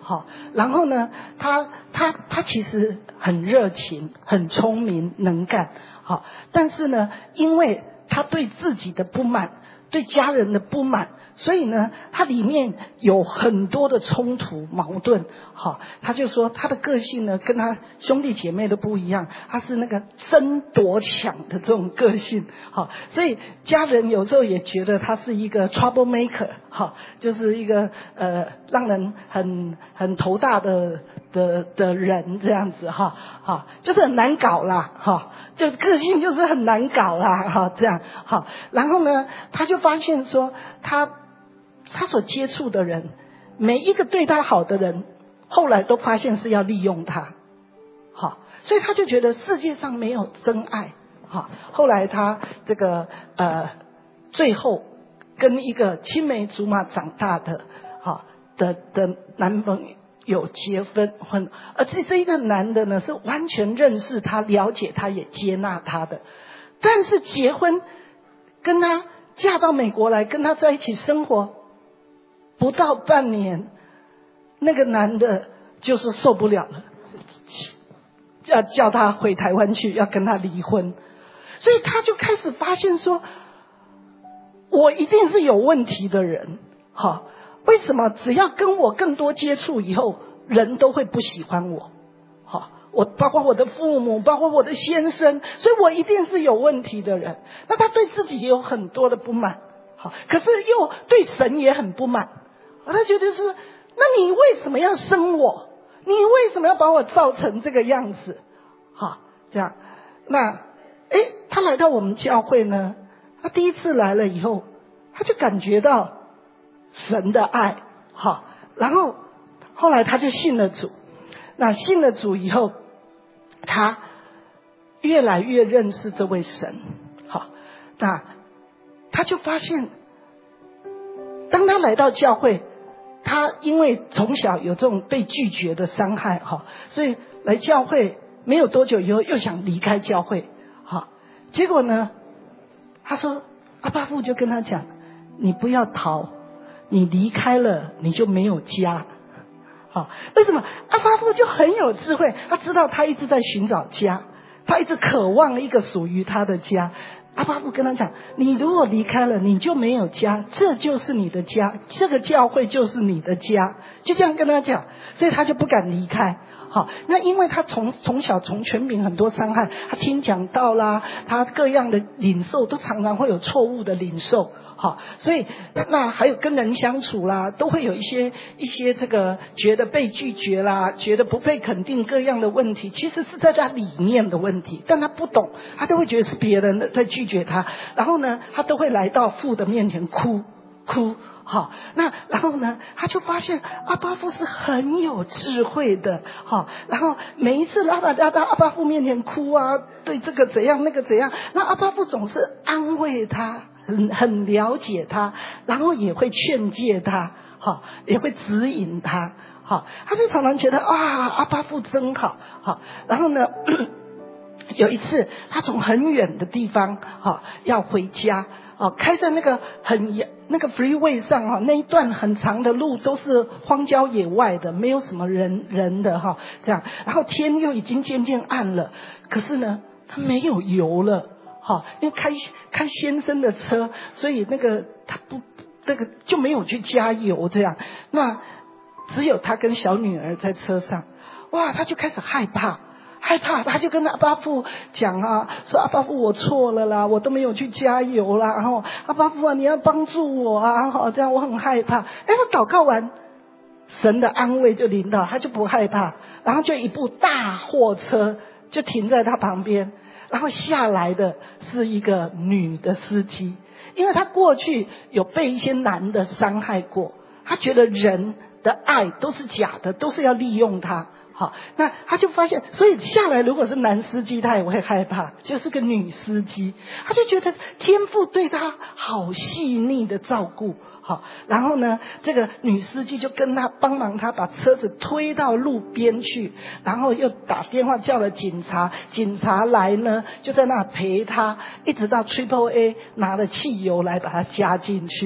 C: 好，然后呢，他他他其实很热情，很聪明，能干，好，但是呢，因为他对自己的不满，对家人的不满，所以呢，他里面有很多的冲突矛盾。好，他就说他的个性呢，跟他兄弟姐妹都不一样，他是那个争夺抢的这种个性。好，所以家人有时候也觉得他是一个 trouble maker， 好，就是一个呃让人很很头大的的的人这样子哈，哈，就是很难搞啦，哈，就个性就是很难搞啦，哈，这样好，然后呢，他就发现说他。他所接触的人，每一个对他好的人，后来都发现是要利用他，好，所以他就觉得世界上没有真爱，好，后来他这个呃，最后跟一个青梅竹马长大的，好的的男朋友结婚婚，而且这一个男的呢是完全认识他、了解他、也接纳他的，但是结婚跟他嫁到美国来，跟他在一起生活。不到半年，那个男的就是受不了了，要叫他回台湾去，要跟他离婚。所以他就开始发现说，我一定是有问题的人。好，为什么只要跟我更多接触以后，人都会不喜欢我？好，我包括我的父母，包括我的先生，所以我一定是有问题的人。那他对自己也有很多的不满，好，可是又对神也很不满。他觉得是，那你为什么要生我？你为什么要把我造成这个样子？好，这样，那，诶，他来到我们教会呢，他第一次来了以后，他就感觉到神的爱，好，然后后来他就信了主。那信了主以后，他越来越认识这位神，好，那他就发现，当他来到教会。他因为从小有这种被拒绝的伤害哈，所以来教会没有多久以后又想离开教会，好，结果呢，他说阿爸父就跟他讲，你不要逃，你离开了你就没有家，好，为什么？阿爸父就很有智慧，他知道他一直在寻找家，他一直渴望一个属于他的家。阿爸父跟他讲，你如果离开了你就没有家，这就是你的家，这个教会就是你的家，就这样跟他讲，所以他就不敢离开。好，那因为他从从小从权柄很多伤害，他听讲道啦，他各样的领受都常常会有错误的领受，好，所以那还有跟人相处啦，都会有一些一些这个觉得被拒绝啦，觉得不被肯定各样的问题，其实是在他里面的问题，但他不懂，他都会觉得是别人的在拒绝他，然后呢，他都会来到父的面前哭哭。好，那然后呢，他就发现阿爸父是很有智慧的，好，然后每一次拉他拉到阿爸父面前哭啊，对这个怎样那个怎样，那阿爸父总是安慰他，很很了解他，然后也会劝诫他，好，也会指引他，好，他就常常觉得啊，阿爸父真好，好，然后呢，有一次他从很远的地方，好，要回家。哦，开在那个很那个 freeway 上哈，那一段很长的路都是荒郊野外的，没有什么人人的哈，这样，然后天又已经渐渐暗了，可是呢，他没有油了，哈，因为开开先生的车，所以那个他不那个就没有去加油这样，那只有他跟小女儿在车上，哇，他就开始害怕。害怕，他就跟阿爸父讲啊，说阿爸父我错了啦，我都没有去加油啦，然后阿爸父啊，你要帮助我啊，好，这样我很害怕。哎，他祷告完，神的安慰就临到，他就不害怕，然后就一部大货车就停在他旁边，然后下来的是一个女的司机，因为他过去有被一些男的伤害过，他觉得人的爱都是假的，都是要利用他。好，那他就发现，所以下来如果是男司机，他也会害怕，就是个女司机，他就觉得天父对他好细腻的照顾。好，然后呢，这个女司机就跟他帮忙，他把车子推到路边去，然后又打电话叫了警察，警察来呢就在那陪他，一直到 Triple A 拿了汽油来把他加进去。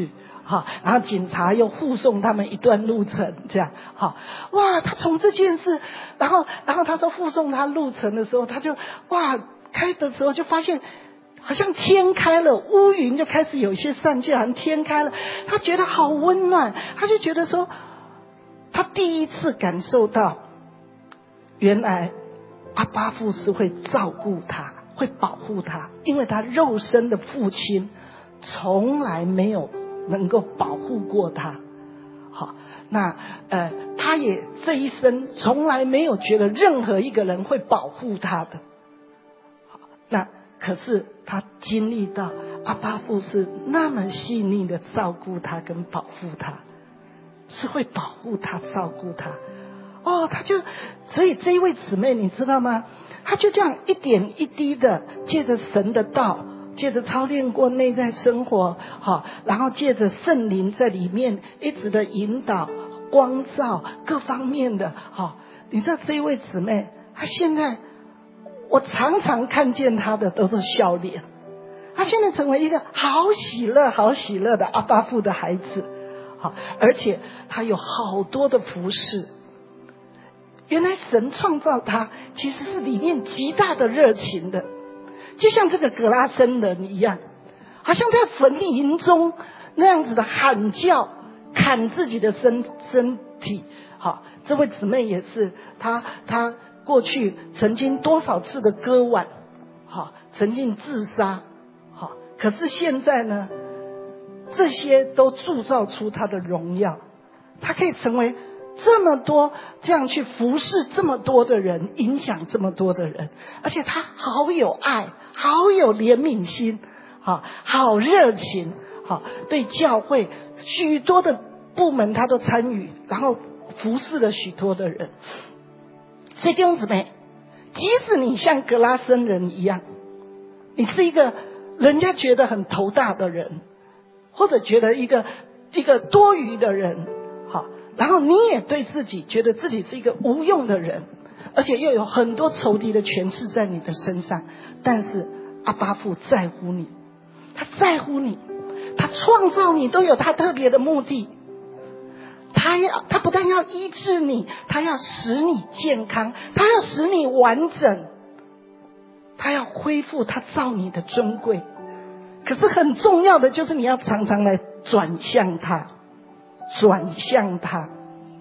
C: 好，然后警察又护送他们一段路程，这样，好，哇，他从这件事，然后，然后他说护送他路程的时候，他就哇，开的时候就发现好像天开了，乌云就开始有一些散去，好像天开了，他觉得好温暖，他就觉得说，他第一次感受到，原来阿爸父是会照顾他，会保护他，因为他肉身的父亲从来没有能够保护过他。好，那呃，他也这一生从来没有觉得任何一个人会保护他的。好，那可是他经历到阿爸父是那么细腻的照顾他跟保护他，是会保护他照顾他。哦，他就所以这一位姊妹你知道吗？他就这样一点一滴的借着神的道，借着操练过内在生活，好，然后借着圣灵在里面一直的引导光照各方面的，好，你知道这一位姊妹她现在我常常看见她的都是笑脸，她现在成为一个好喜乐好喜乐的阿爸父的孩子，好，而且她有好多的服事。原来神创造他其实是里面极大的热情的，就像这个格拉森人一样，好像在坟茔中那样子的喊叫砍自己的身身体。好，这位姊妹也是，她她过去曾经多少次的割腕，好，曾经自杀，好，可是现在呢，这些都铸造出她的荣耀，她可以成为这么多这样去服侍这么多的人，影响这么多的人，而且他好有爱，好有怜悯心，好好热情，好对教会许多的部门他都参与，然后服侍了许多的人。所以弟兄姊妹，即使你像格拉森人一样，你是一个人家觉得很头大的人，或者觉得一个一个多余的人，好，然后你也对自己觉得自己是一个无用的人，而且又有很多仇敌的权势在你的身上，但是阿爸父在乎你，他在乎你，他创造你都有他特别的目的，他要他不但要医治你，他要使你健康，他要使你完整，他要恢复他造你的尊贵。可是很重要的就是你要常常来转向他，转向他。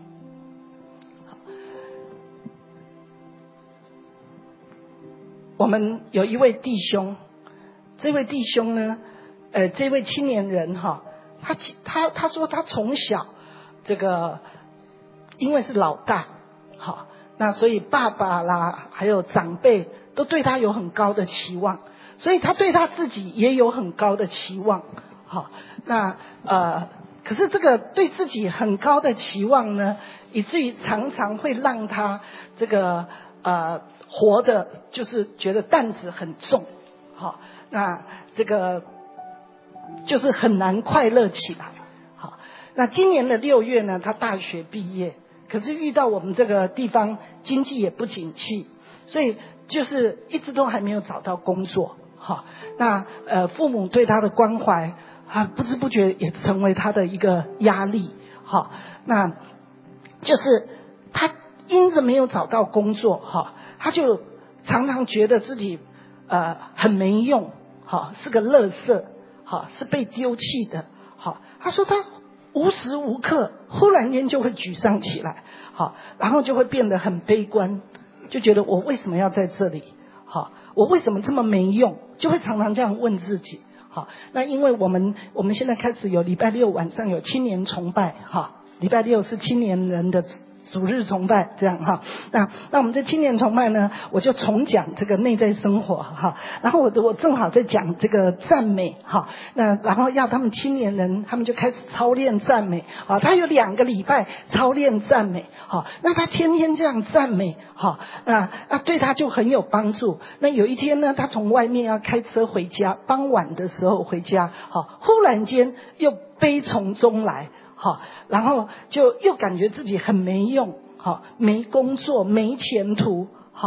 C: 我们有一位弟兄，这位弟兄呢，呃，这位青年人哈，他他他说他从小这个因为是老大，好，那所以爸爸啦还有长辈都对他有很高的期望，所以他对他自己也有很高的期望，好，那呃。可是这个对自己很高的期望呢，以至于常常会让他这个呃活的就是觉得担子很重，好，那这个就是很难快乐起来。好，那今年的六月呢，他大学毕业，可是遇到我们这个地方经济也不景气，所以就是一直都还没有找到工作。好，那呃父母对他的关怀啊，不知不觉也成为他的一个压力。好，那就是他因着没有找到工作，哈，他就常常觉得自己呃很没用，哈，是个垃圾，哈，是被丢弃的。好，他说他无时无刻忽然间就会沮丧起来，好，然后就会变得很悲观，就觉得我为什么要在这里？好，我为什么这么没用？就会常常这样问自己。好，那因为我们我们现在开始有礼拜六晚上有青年崇拜，哈，礼拜六是青年人的主日崇拜，这样哈。那那我们这青年崇拜呢，我就重讲这个内在生活哈。然后我我正好在讲这个赞美哈。那然后要他们青年人，他们就开始操练赞美啊。他有两个礼拜操练赞美，好，那他天天这样赞美，好，那那对他就很有帮助。那有一天呢，他从外面要开车回家，傍晚的时候回家，好，忽然间又悲从中来。好，然后就又感觉自己很没用，好，没工作，没前途，好，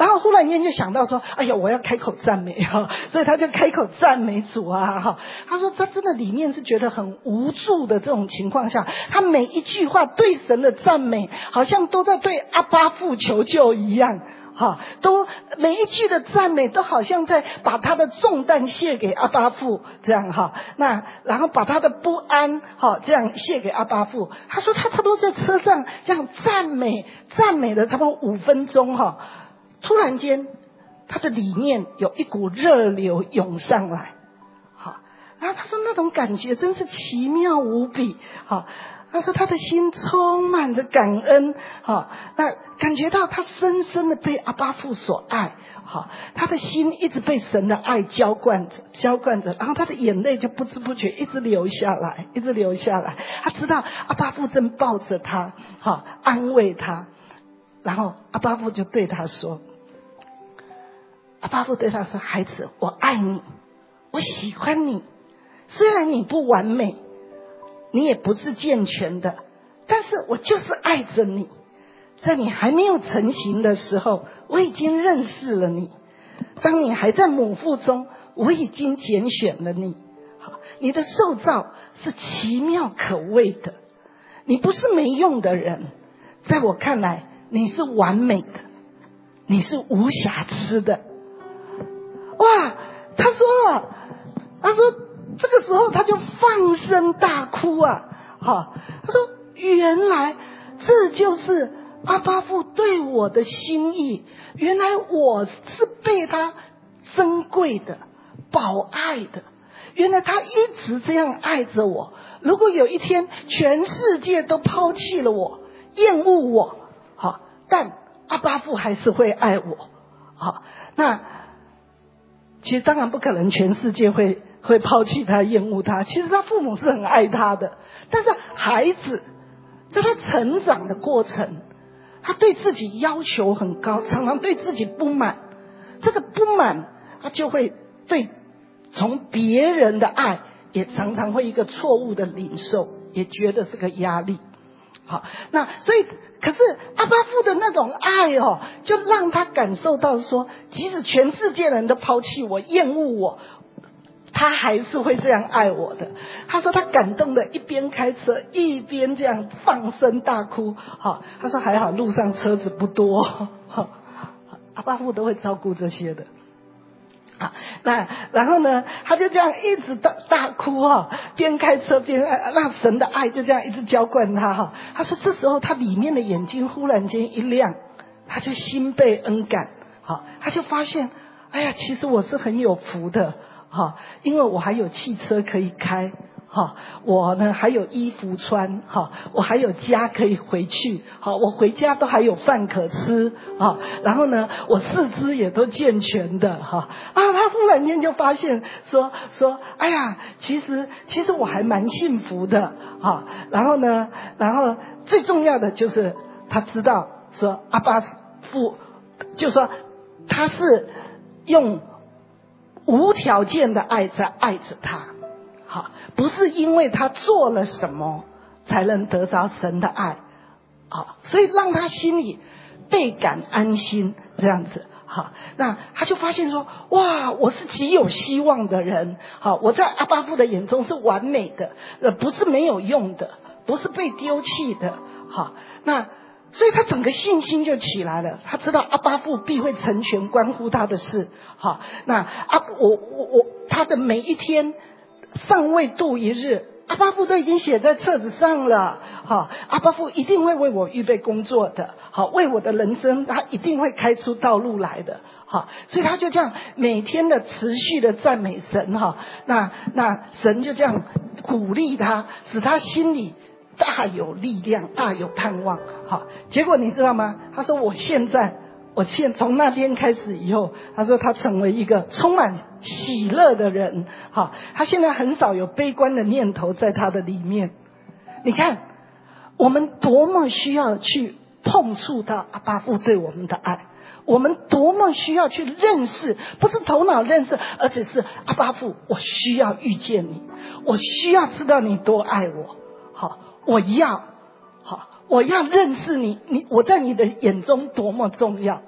C: 然后忽然间就想到说，哎呀，我要开口赞美哈，所以他就开口赞美主啊哈。他说他真的里面是觉得很无助的这种情况下，他每一句话对神的赞美，好像都在对阿爸父求救一样。哈，都每一句的赞美都好像在把他的重担卸给阿爸父，这样哈。那然后把他的不安哈这样卸给阿爸父。他说他差不多在车上这样赞美赞美了差不多五分钟哈，突然间他的里面有一股热流涌上来，好，然后他说那种感觉真是奇妙无比，好。他说他的心充满着感恩，好，那感觉到他深深的被阿爸父所爱，好，他的心一直被神的爱浇灌着，浇灌着，然后他的眼泪就不知不觉一直流下来，一直流下来。他知道阿爸父正抱着他，好，安慰他，然后阿爸父就对他说，阿爸父对他说：“孩子，我爱你，我喜欢你，虽然你不完美。”你也不是健全的，但是我就是爱着你。在你还没有成型的时候，我已经认识了你；当你还在母腹中，我已经拣选了你。好，你的受造是奇妙可畏的，你不是没用的人，在我看来，你是完美的，你是无瑕疵的。哇，他说，他说。这个时候他就放声大哭啊！好，他说原来这就是阿爸父对我的心意，原来我是被他珍贵的、宝爱的，原来他一直这样爱着我。如果有一天全世界都抛弃了我、厌恶我，好，但阿爸父还是会爱我。好，那其实当然不可能全世界会。会抛弃他、厌恶他，其实他父母是很爱他的，但是孩子在他成长的过程，他对自己要求很高，常常对自己不满，这个不满他就会对从别人的爱也常常会一个错误的领受，也觉得是个压力。好，那所以可是阿爸父的那种爱哦，就让他感受到说，即使全世界人都抛弃我、厌恶我，他还是会这样爱我的。他说他感动的一边开车一边这样放声大哭。好，他说还好路上车子不多，好，阿爸父都会照顾这些的。好，那然后呢，他就这样一直大大哭哈，边开车边让神的爱就这样一直浇灌他哈。他说这时候他里面的眼睛忽然间一亮，他就心被恩感。好，他就发现，哎呀，其实我是很有福的。好，因为我还有汽车可以开，好，我呢还有衣服穿，好，我还有家可以回去，好，我回家都还有饭可吃，好，然后呢，我四肢也都健全的，哈，啊，他忽然间就发现说说，哎呀，其实其实我还蛮幸福的，好，然后呢，然后最重要的就是他知道说阿爸父，就说他是用无条件的爱在爱着他，好，不是因为他做了什么才能得着神的爱，好，所以让他心里倍感安心，这样子，好，那他就发现说，哇，我是极有希望的人，好，我在阿爸父的眼中是完美的，呃，不是没有用的，不是被丢弃的，好，那所以他整个信心就起来了，他知道阿爸父必会成全关乎他的事，好，那阿我我我他的每一天尚未度一日，阿爸父都已经写在册子上了，好，阿爸父一定会为我预备工作的，好，为我的人生他一定会开出道路来的，好，所以他就这样每天的持续的赞美神，哈，那那神就这样鼓励他，使他心里大有力量，大有盼望。好，结果你知道吗？他说我现在我现从那天开始以后，他说他成为一个充满喜乐的人。好，他现在很少有悲观的念头在他的里面。你看我们多么需要去碰触到阿爸父对我们的爱，我们多么需要去认识，不是头脑认识，而且是阿爸父，我需要遇见你，我需要知道你多爱我。好，我要好，我要认识你，你我在你的眼中多么重要，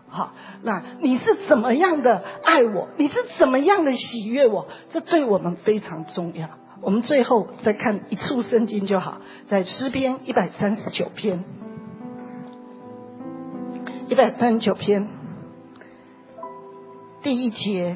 C: 好，那你是怎么样的爱我？你是怎么样的喜悦我？这对我们非常重要。我们最后再看一处圣经就好，在诗篇一百三十九篇，一百三十九篇第一节。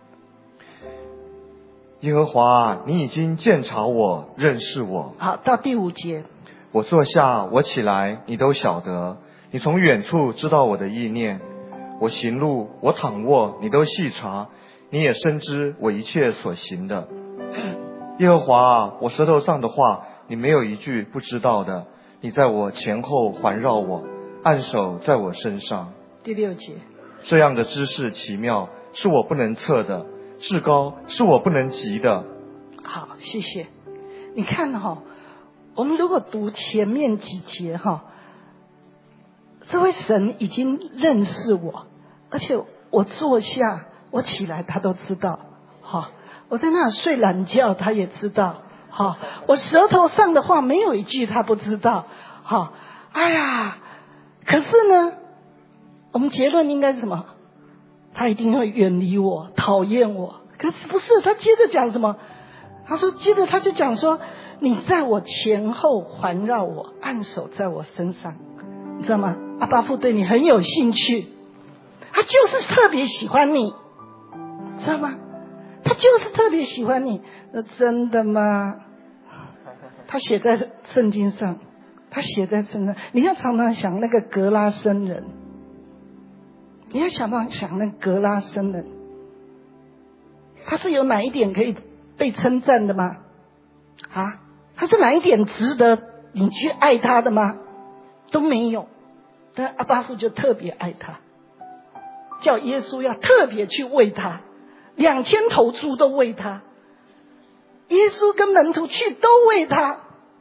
D: 耶和华，你已经鉴察我，认识我。
C: 好，到第五节。
D: 我坐下，我起来，你都晓得。你从远处知道我的意念。我行路，我躺卧，你都细察。你也深知我一切所行的。耶和华啊，我舌头上的话，你没有一句不知道的。你在我前后环绕我，按手在我身上。
C: 第六节。
D: 这样的知识奇妙，是我不能测的。至高是我不能及的。
C: 好，谢谢。你看哈、哦，我们如果读前面几节哈、哦，这位神已经认识我，而且我坐下，我起来，他都知道。哈，我在那睡懒觉，他也知道。哈，我舌头上的话没有一句他不知道。哈，哎呀，可是呢，我们结论应该是什么？他一定会远离我，讨厌我。可是不是，他接着讲什么？他说，接着他就讲说，你在我前后环绕我，按手在我身上，你知道吗？阿爸父对你很有兴趣，他就是特别喜欢你，知道吗？他就是特别喜欢你。那真的吗？他写在圣经上，他写在圣经上。你要常常想那个格拉森人。你要想到想那格拉森人，他是有哪一点可以被称赞的吗？啊，他是哪一点值得你去爱他的吗？都没有。但阿爸父就特别爱他，叫耶稣要特别去喂他，两千头猪都喂他，耶稣跟门徒去都喂他。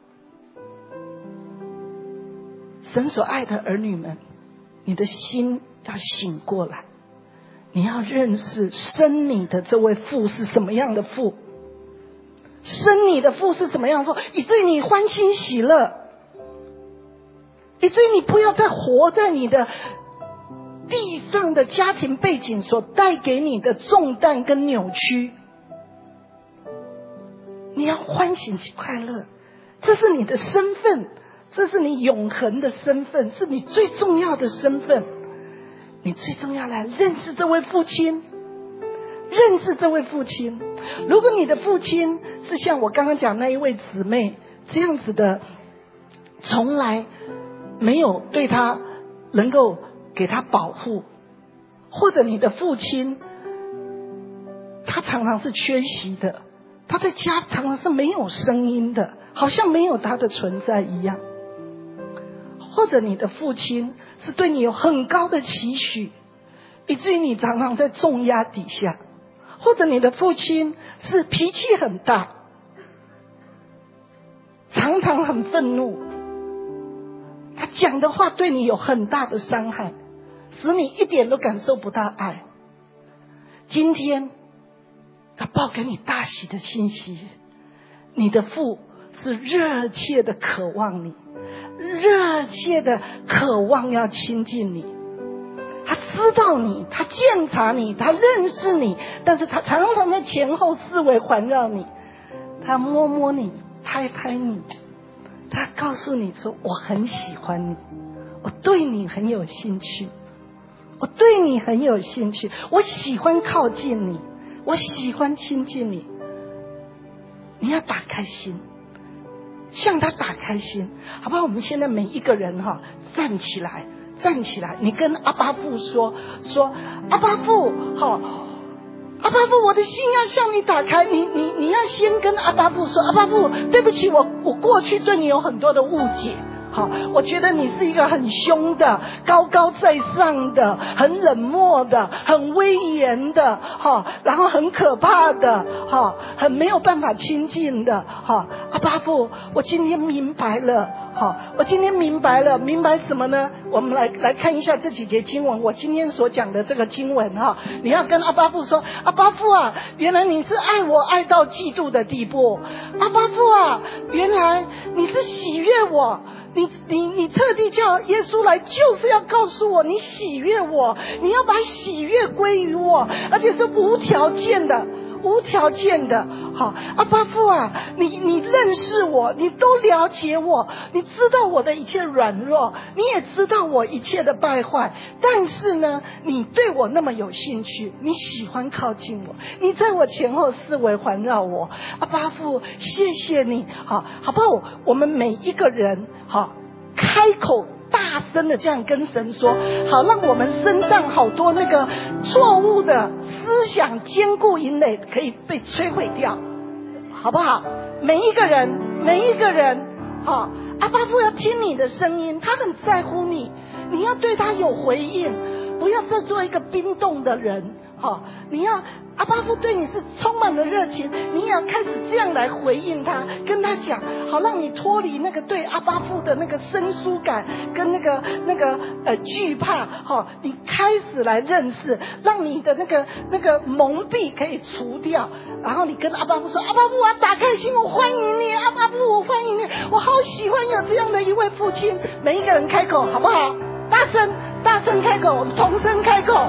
C: 神所爱的儿女们，你的心要醒过来，你要认识生你的这位父是什么样的父，生你的父是什么样的父，以至于你欢欣喜乐，以至于你不要再活在你的地上的家庭背景所带给你的重担跟扭曲，你要欢喜快乐，这是你的身份，这是你永恒的身份，是你最重要的身份。你最重要来认识这位父亲，认识这位父亲。如果你的父亲是像我刚刚讲那一位姊妹这样子的，从来没有对他能够给他保护，或者你的父亲他常常是缺席的，他在家常常是没有声音的，好像没有他的存在一样，或者你的父亲是对你有很高的期许，以至于你常常在重压底下，或者你的父亲是脾气很大，常常很愤怒，他讲的话对你有很大的伤害，使你一点都感受不到爱。今天他报给你大喜的信息，你的父是热切的渴望你，热切的渴望要亲近你，他知道你，他鉴察你，他认识你，但是他常常在前后四围环绕你，他摸摸你，拍拍你，他告诉你说，我很喜欢你，我对你很有兴趣，我对你很有兴趣，我喜欢靠近你，我喜欢亲近你。你要打开心，向他打开心，好不好？我们现在每一个人哈、哦，站起来，站起来，你跟阿爸父说说，阿爸父，好、哦，阿爸父，我的心要向你打开，你你你要先跟阿爸父说，阿爸父，对不起，我我过去对你有很多的误解。好，我觉得你是一个很凶的、高高在上的、很冷漠的、很威严的，哈，然后很可怕的，哈，很没有办法亲近的，哈。阿爸父，我今天明白了， 好，我今天明白了，明白什么呢？我们来来看一下这几节经文，我今天所讲的这个经文哈，你要跟阿爸父说，阿爸父啊，原来你是爱我爱到嫉妒的地步，阿爸父啊，原来你是喜悦我。你你你特地叫耶稣来，就是要告诉我你喜悦我，你要把喜悦归于我，而且是无条件的，无条件的。好，阿爸父啊，你你认识我，你都了解我，你知道我的一切软弱，你也知道我一切的败坏，但是呢，你对我那么有兴趣，你喜欢靠近我，你在我前后四围环绕我。阿爸父，谢谢你。好，好不好？我们每一个人好开口大声的这样跟神说，好让我们身上好多那个错误的思想坚固营垒可以被摧毁掉，好不好？每一个人每一个人好，阿爸父要听你的声音，他很在乎你，你要对他有回应，不要再做一个冰冻的人。好，你要阿爸父对你是充满了热情，你也要开始这样来回应他，跟他讲，好让你脱离那个对阿爸父的那个生疏感跟那个那个呃惧怕。好，你开始来认识，让你的那个那个蒙蔽可以除掉，然后你跟阿爸父说，阿爸父我要打开心，我欢迎你，阿爸父我欢迎你，我好喜欢有这样的一位父亲。每一个人开口好不好？大声大声开口，我们同声开口。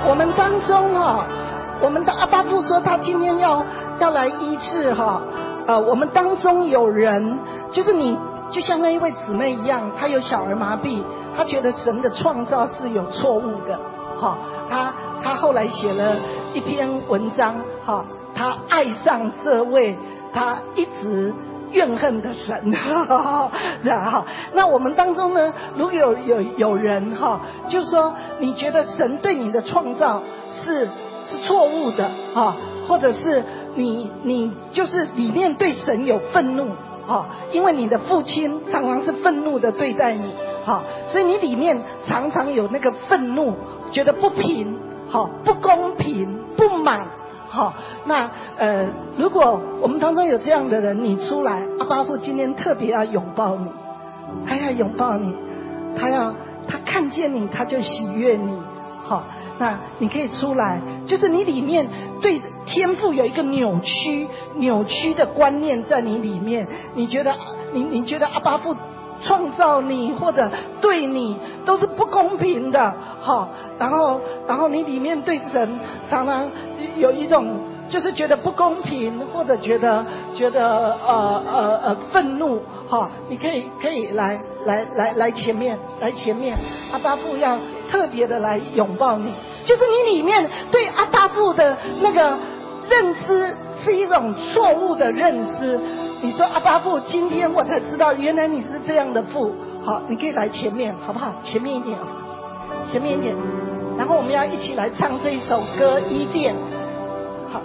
C: 我们当中哈，我们的阿爸父说他今天要要来医治哈，呃，我们当中有人就是你，就像那一位姊妹一样，她有小儿麻痹，她觉得神的创造是有错误的，哈，她她后来写了一篇文章，哈，她爱上这位她一直怨恨的神，然后那我们当中呢，如果有有有人哈，就说你觉得神对你的创造是是错误的哈，或者是你你就是里面对神有愤怒哈，因为你的父亲常常是愤怒的对待你哈，所以你里面常常有那个愤怒，觉得不平哈，不公平，不满。好，那呃，如果我们当中有这样的人，你出来，阿爸父今天特别要拥抱你，他要拥抱你，他要他看见你，他就喜悦你。好，那你可以出来，就是你里面对天父有一个扭曲、扭曲的观念在你里面，你觉得你你觉得阿爸父创造你或者对你都是不公平的，好，然后然后你里面对神常常有一种就是觉得不公平，或者觉得觉得呃呃呃愤怒，好，你可以可以来来来来前面来前面，阿爸父要特别的来拥抱你，就是你里面对阿爸父的那个认知是一种错误的认知。你说阿爸父，今天我才知道原来你是这样的父，好，你可以来前面好不好？前面一点，前面一点，然后我们要一起来唱这一首歌《伊甸》。好，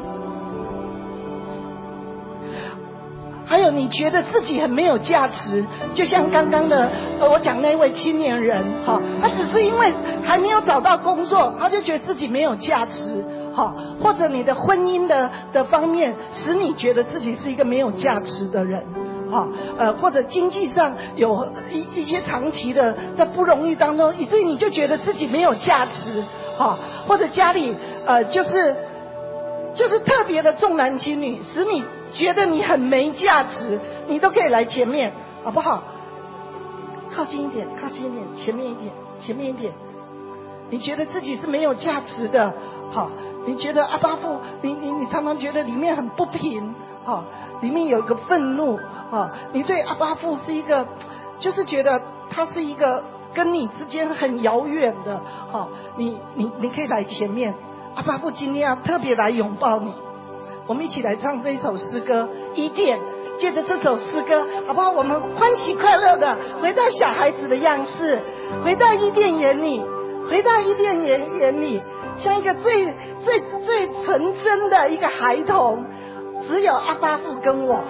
C: 还有你觉得自己很没有价值，就像刚刚的呃我讲那位青年人，好，他只是因为还没有找到工作，他就觉得自己没有价值。好，或者你的婚姻的的方面使你觉得自己是一个没有价值的人，好，呃，或者经济上有一一些长期的在不容易当中，以至于你就觉得自己没有价值，好，或者家里呃就是就是特别的重男轻女，使你觉得你很没价值，你都可以来前面，好不好？靠近一点，靠近一点，前面一点，前面一点。你觉得自己是没有价值的，好，你觉得阿爸父，你你你常常觉得里面很不平，好，里面有一个愤怒，好，你对阿爸父是一个，就是觉得他是一个跟你之间很遥远的，好，你你你可以来前面，阿爸父今天要特别来拥抱你，我们一起来唱这一首诗歌《伊甸》，借着这首诗歌，好不好？我们欢喜快乐的回到小孩子的样式，回到伊甸园里。回到伊甸园眼里，像一个最最最纯真的一个孩童，只有阿爸父跟我。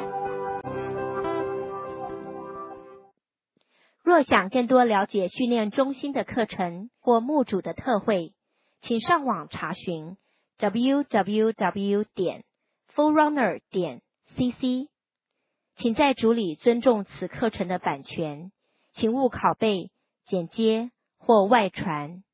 A: 若想更多了解训练中心的课程或牧主的特会，请上网查询 double-u double-u double-u 点 forerunner 点 c c。请在主里尊重此课程的版权，请勿拷贝、剪接或外传。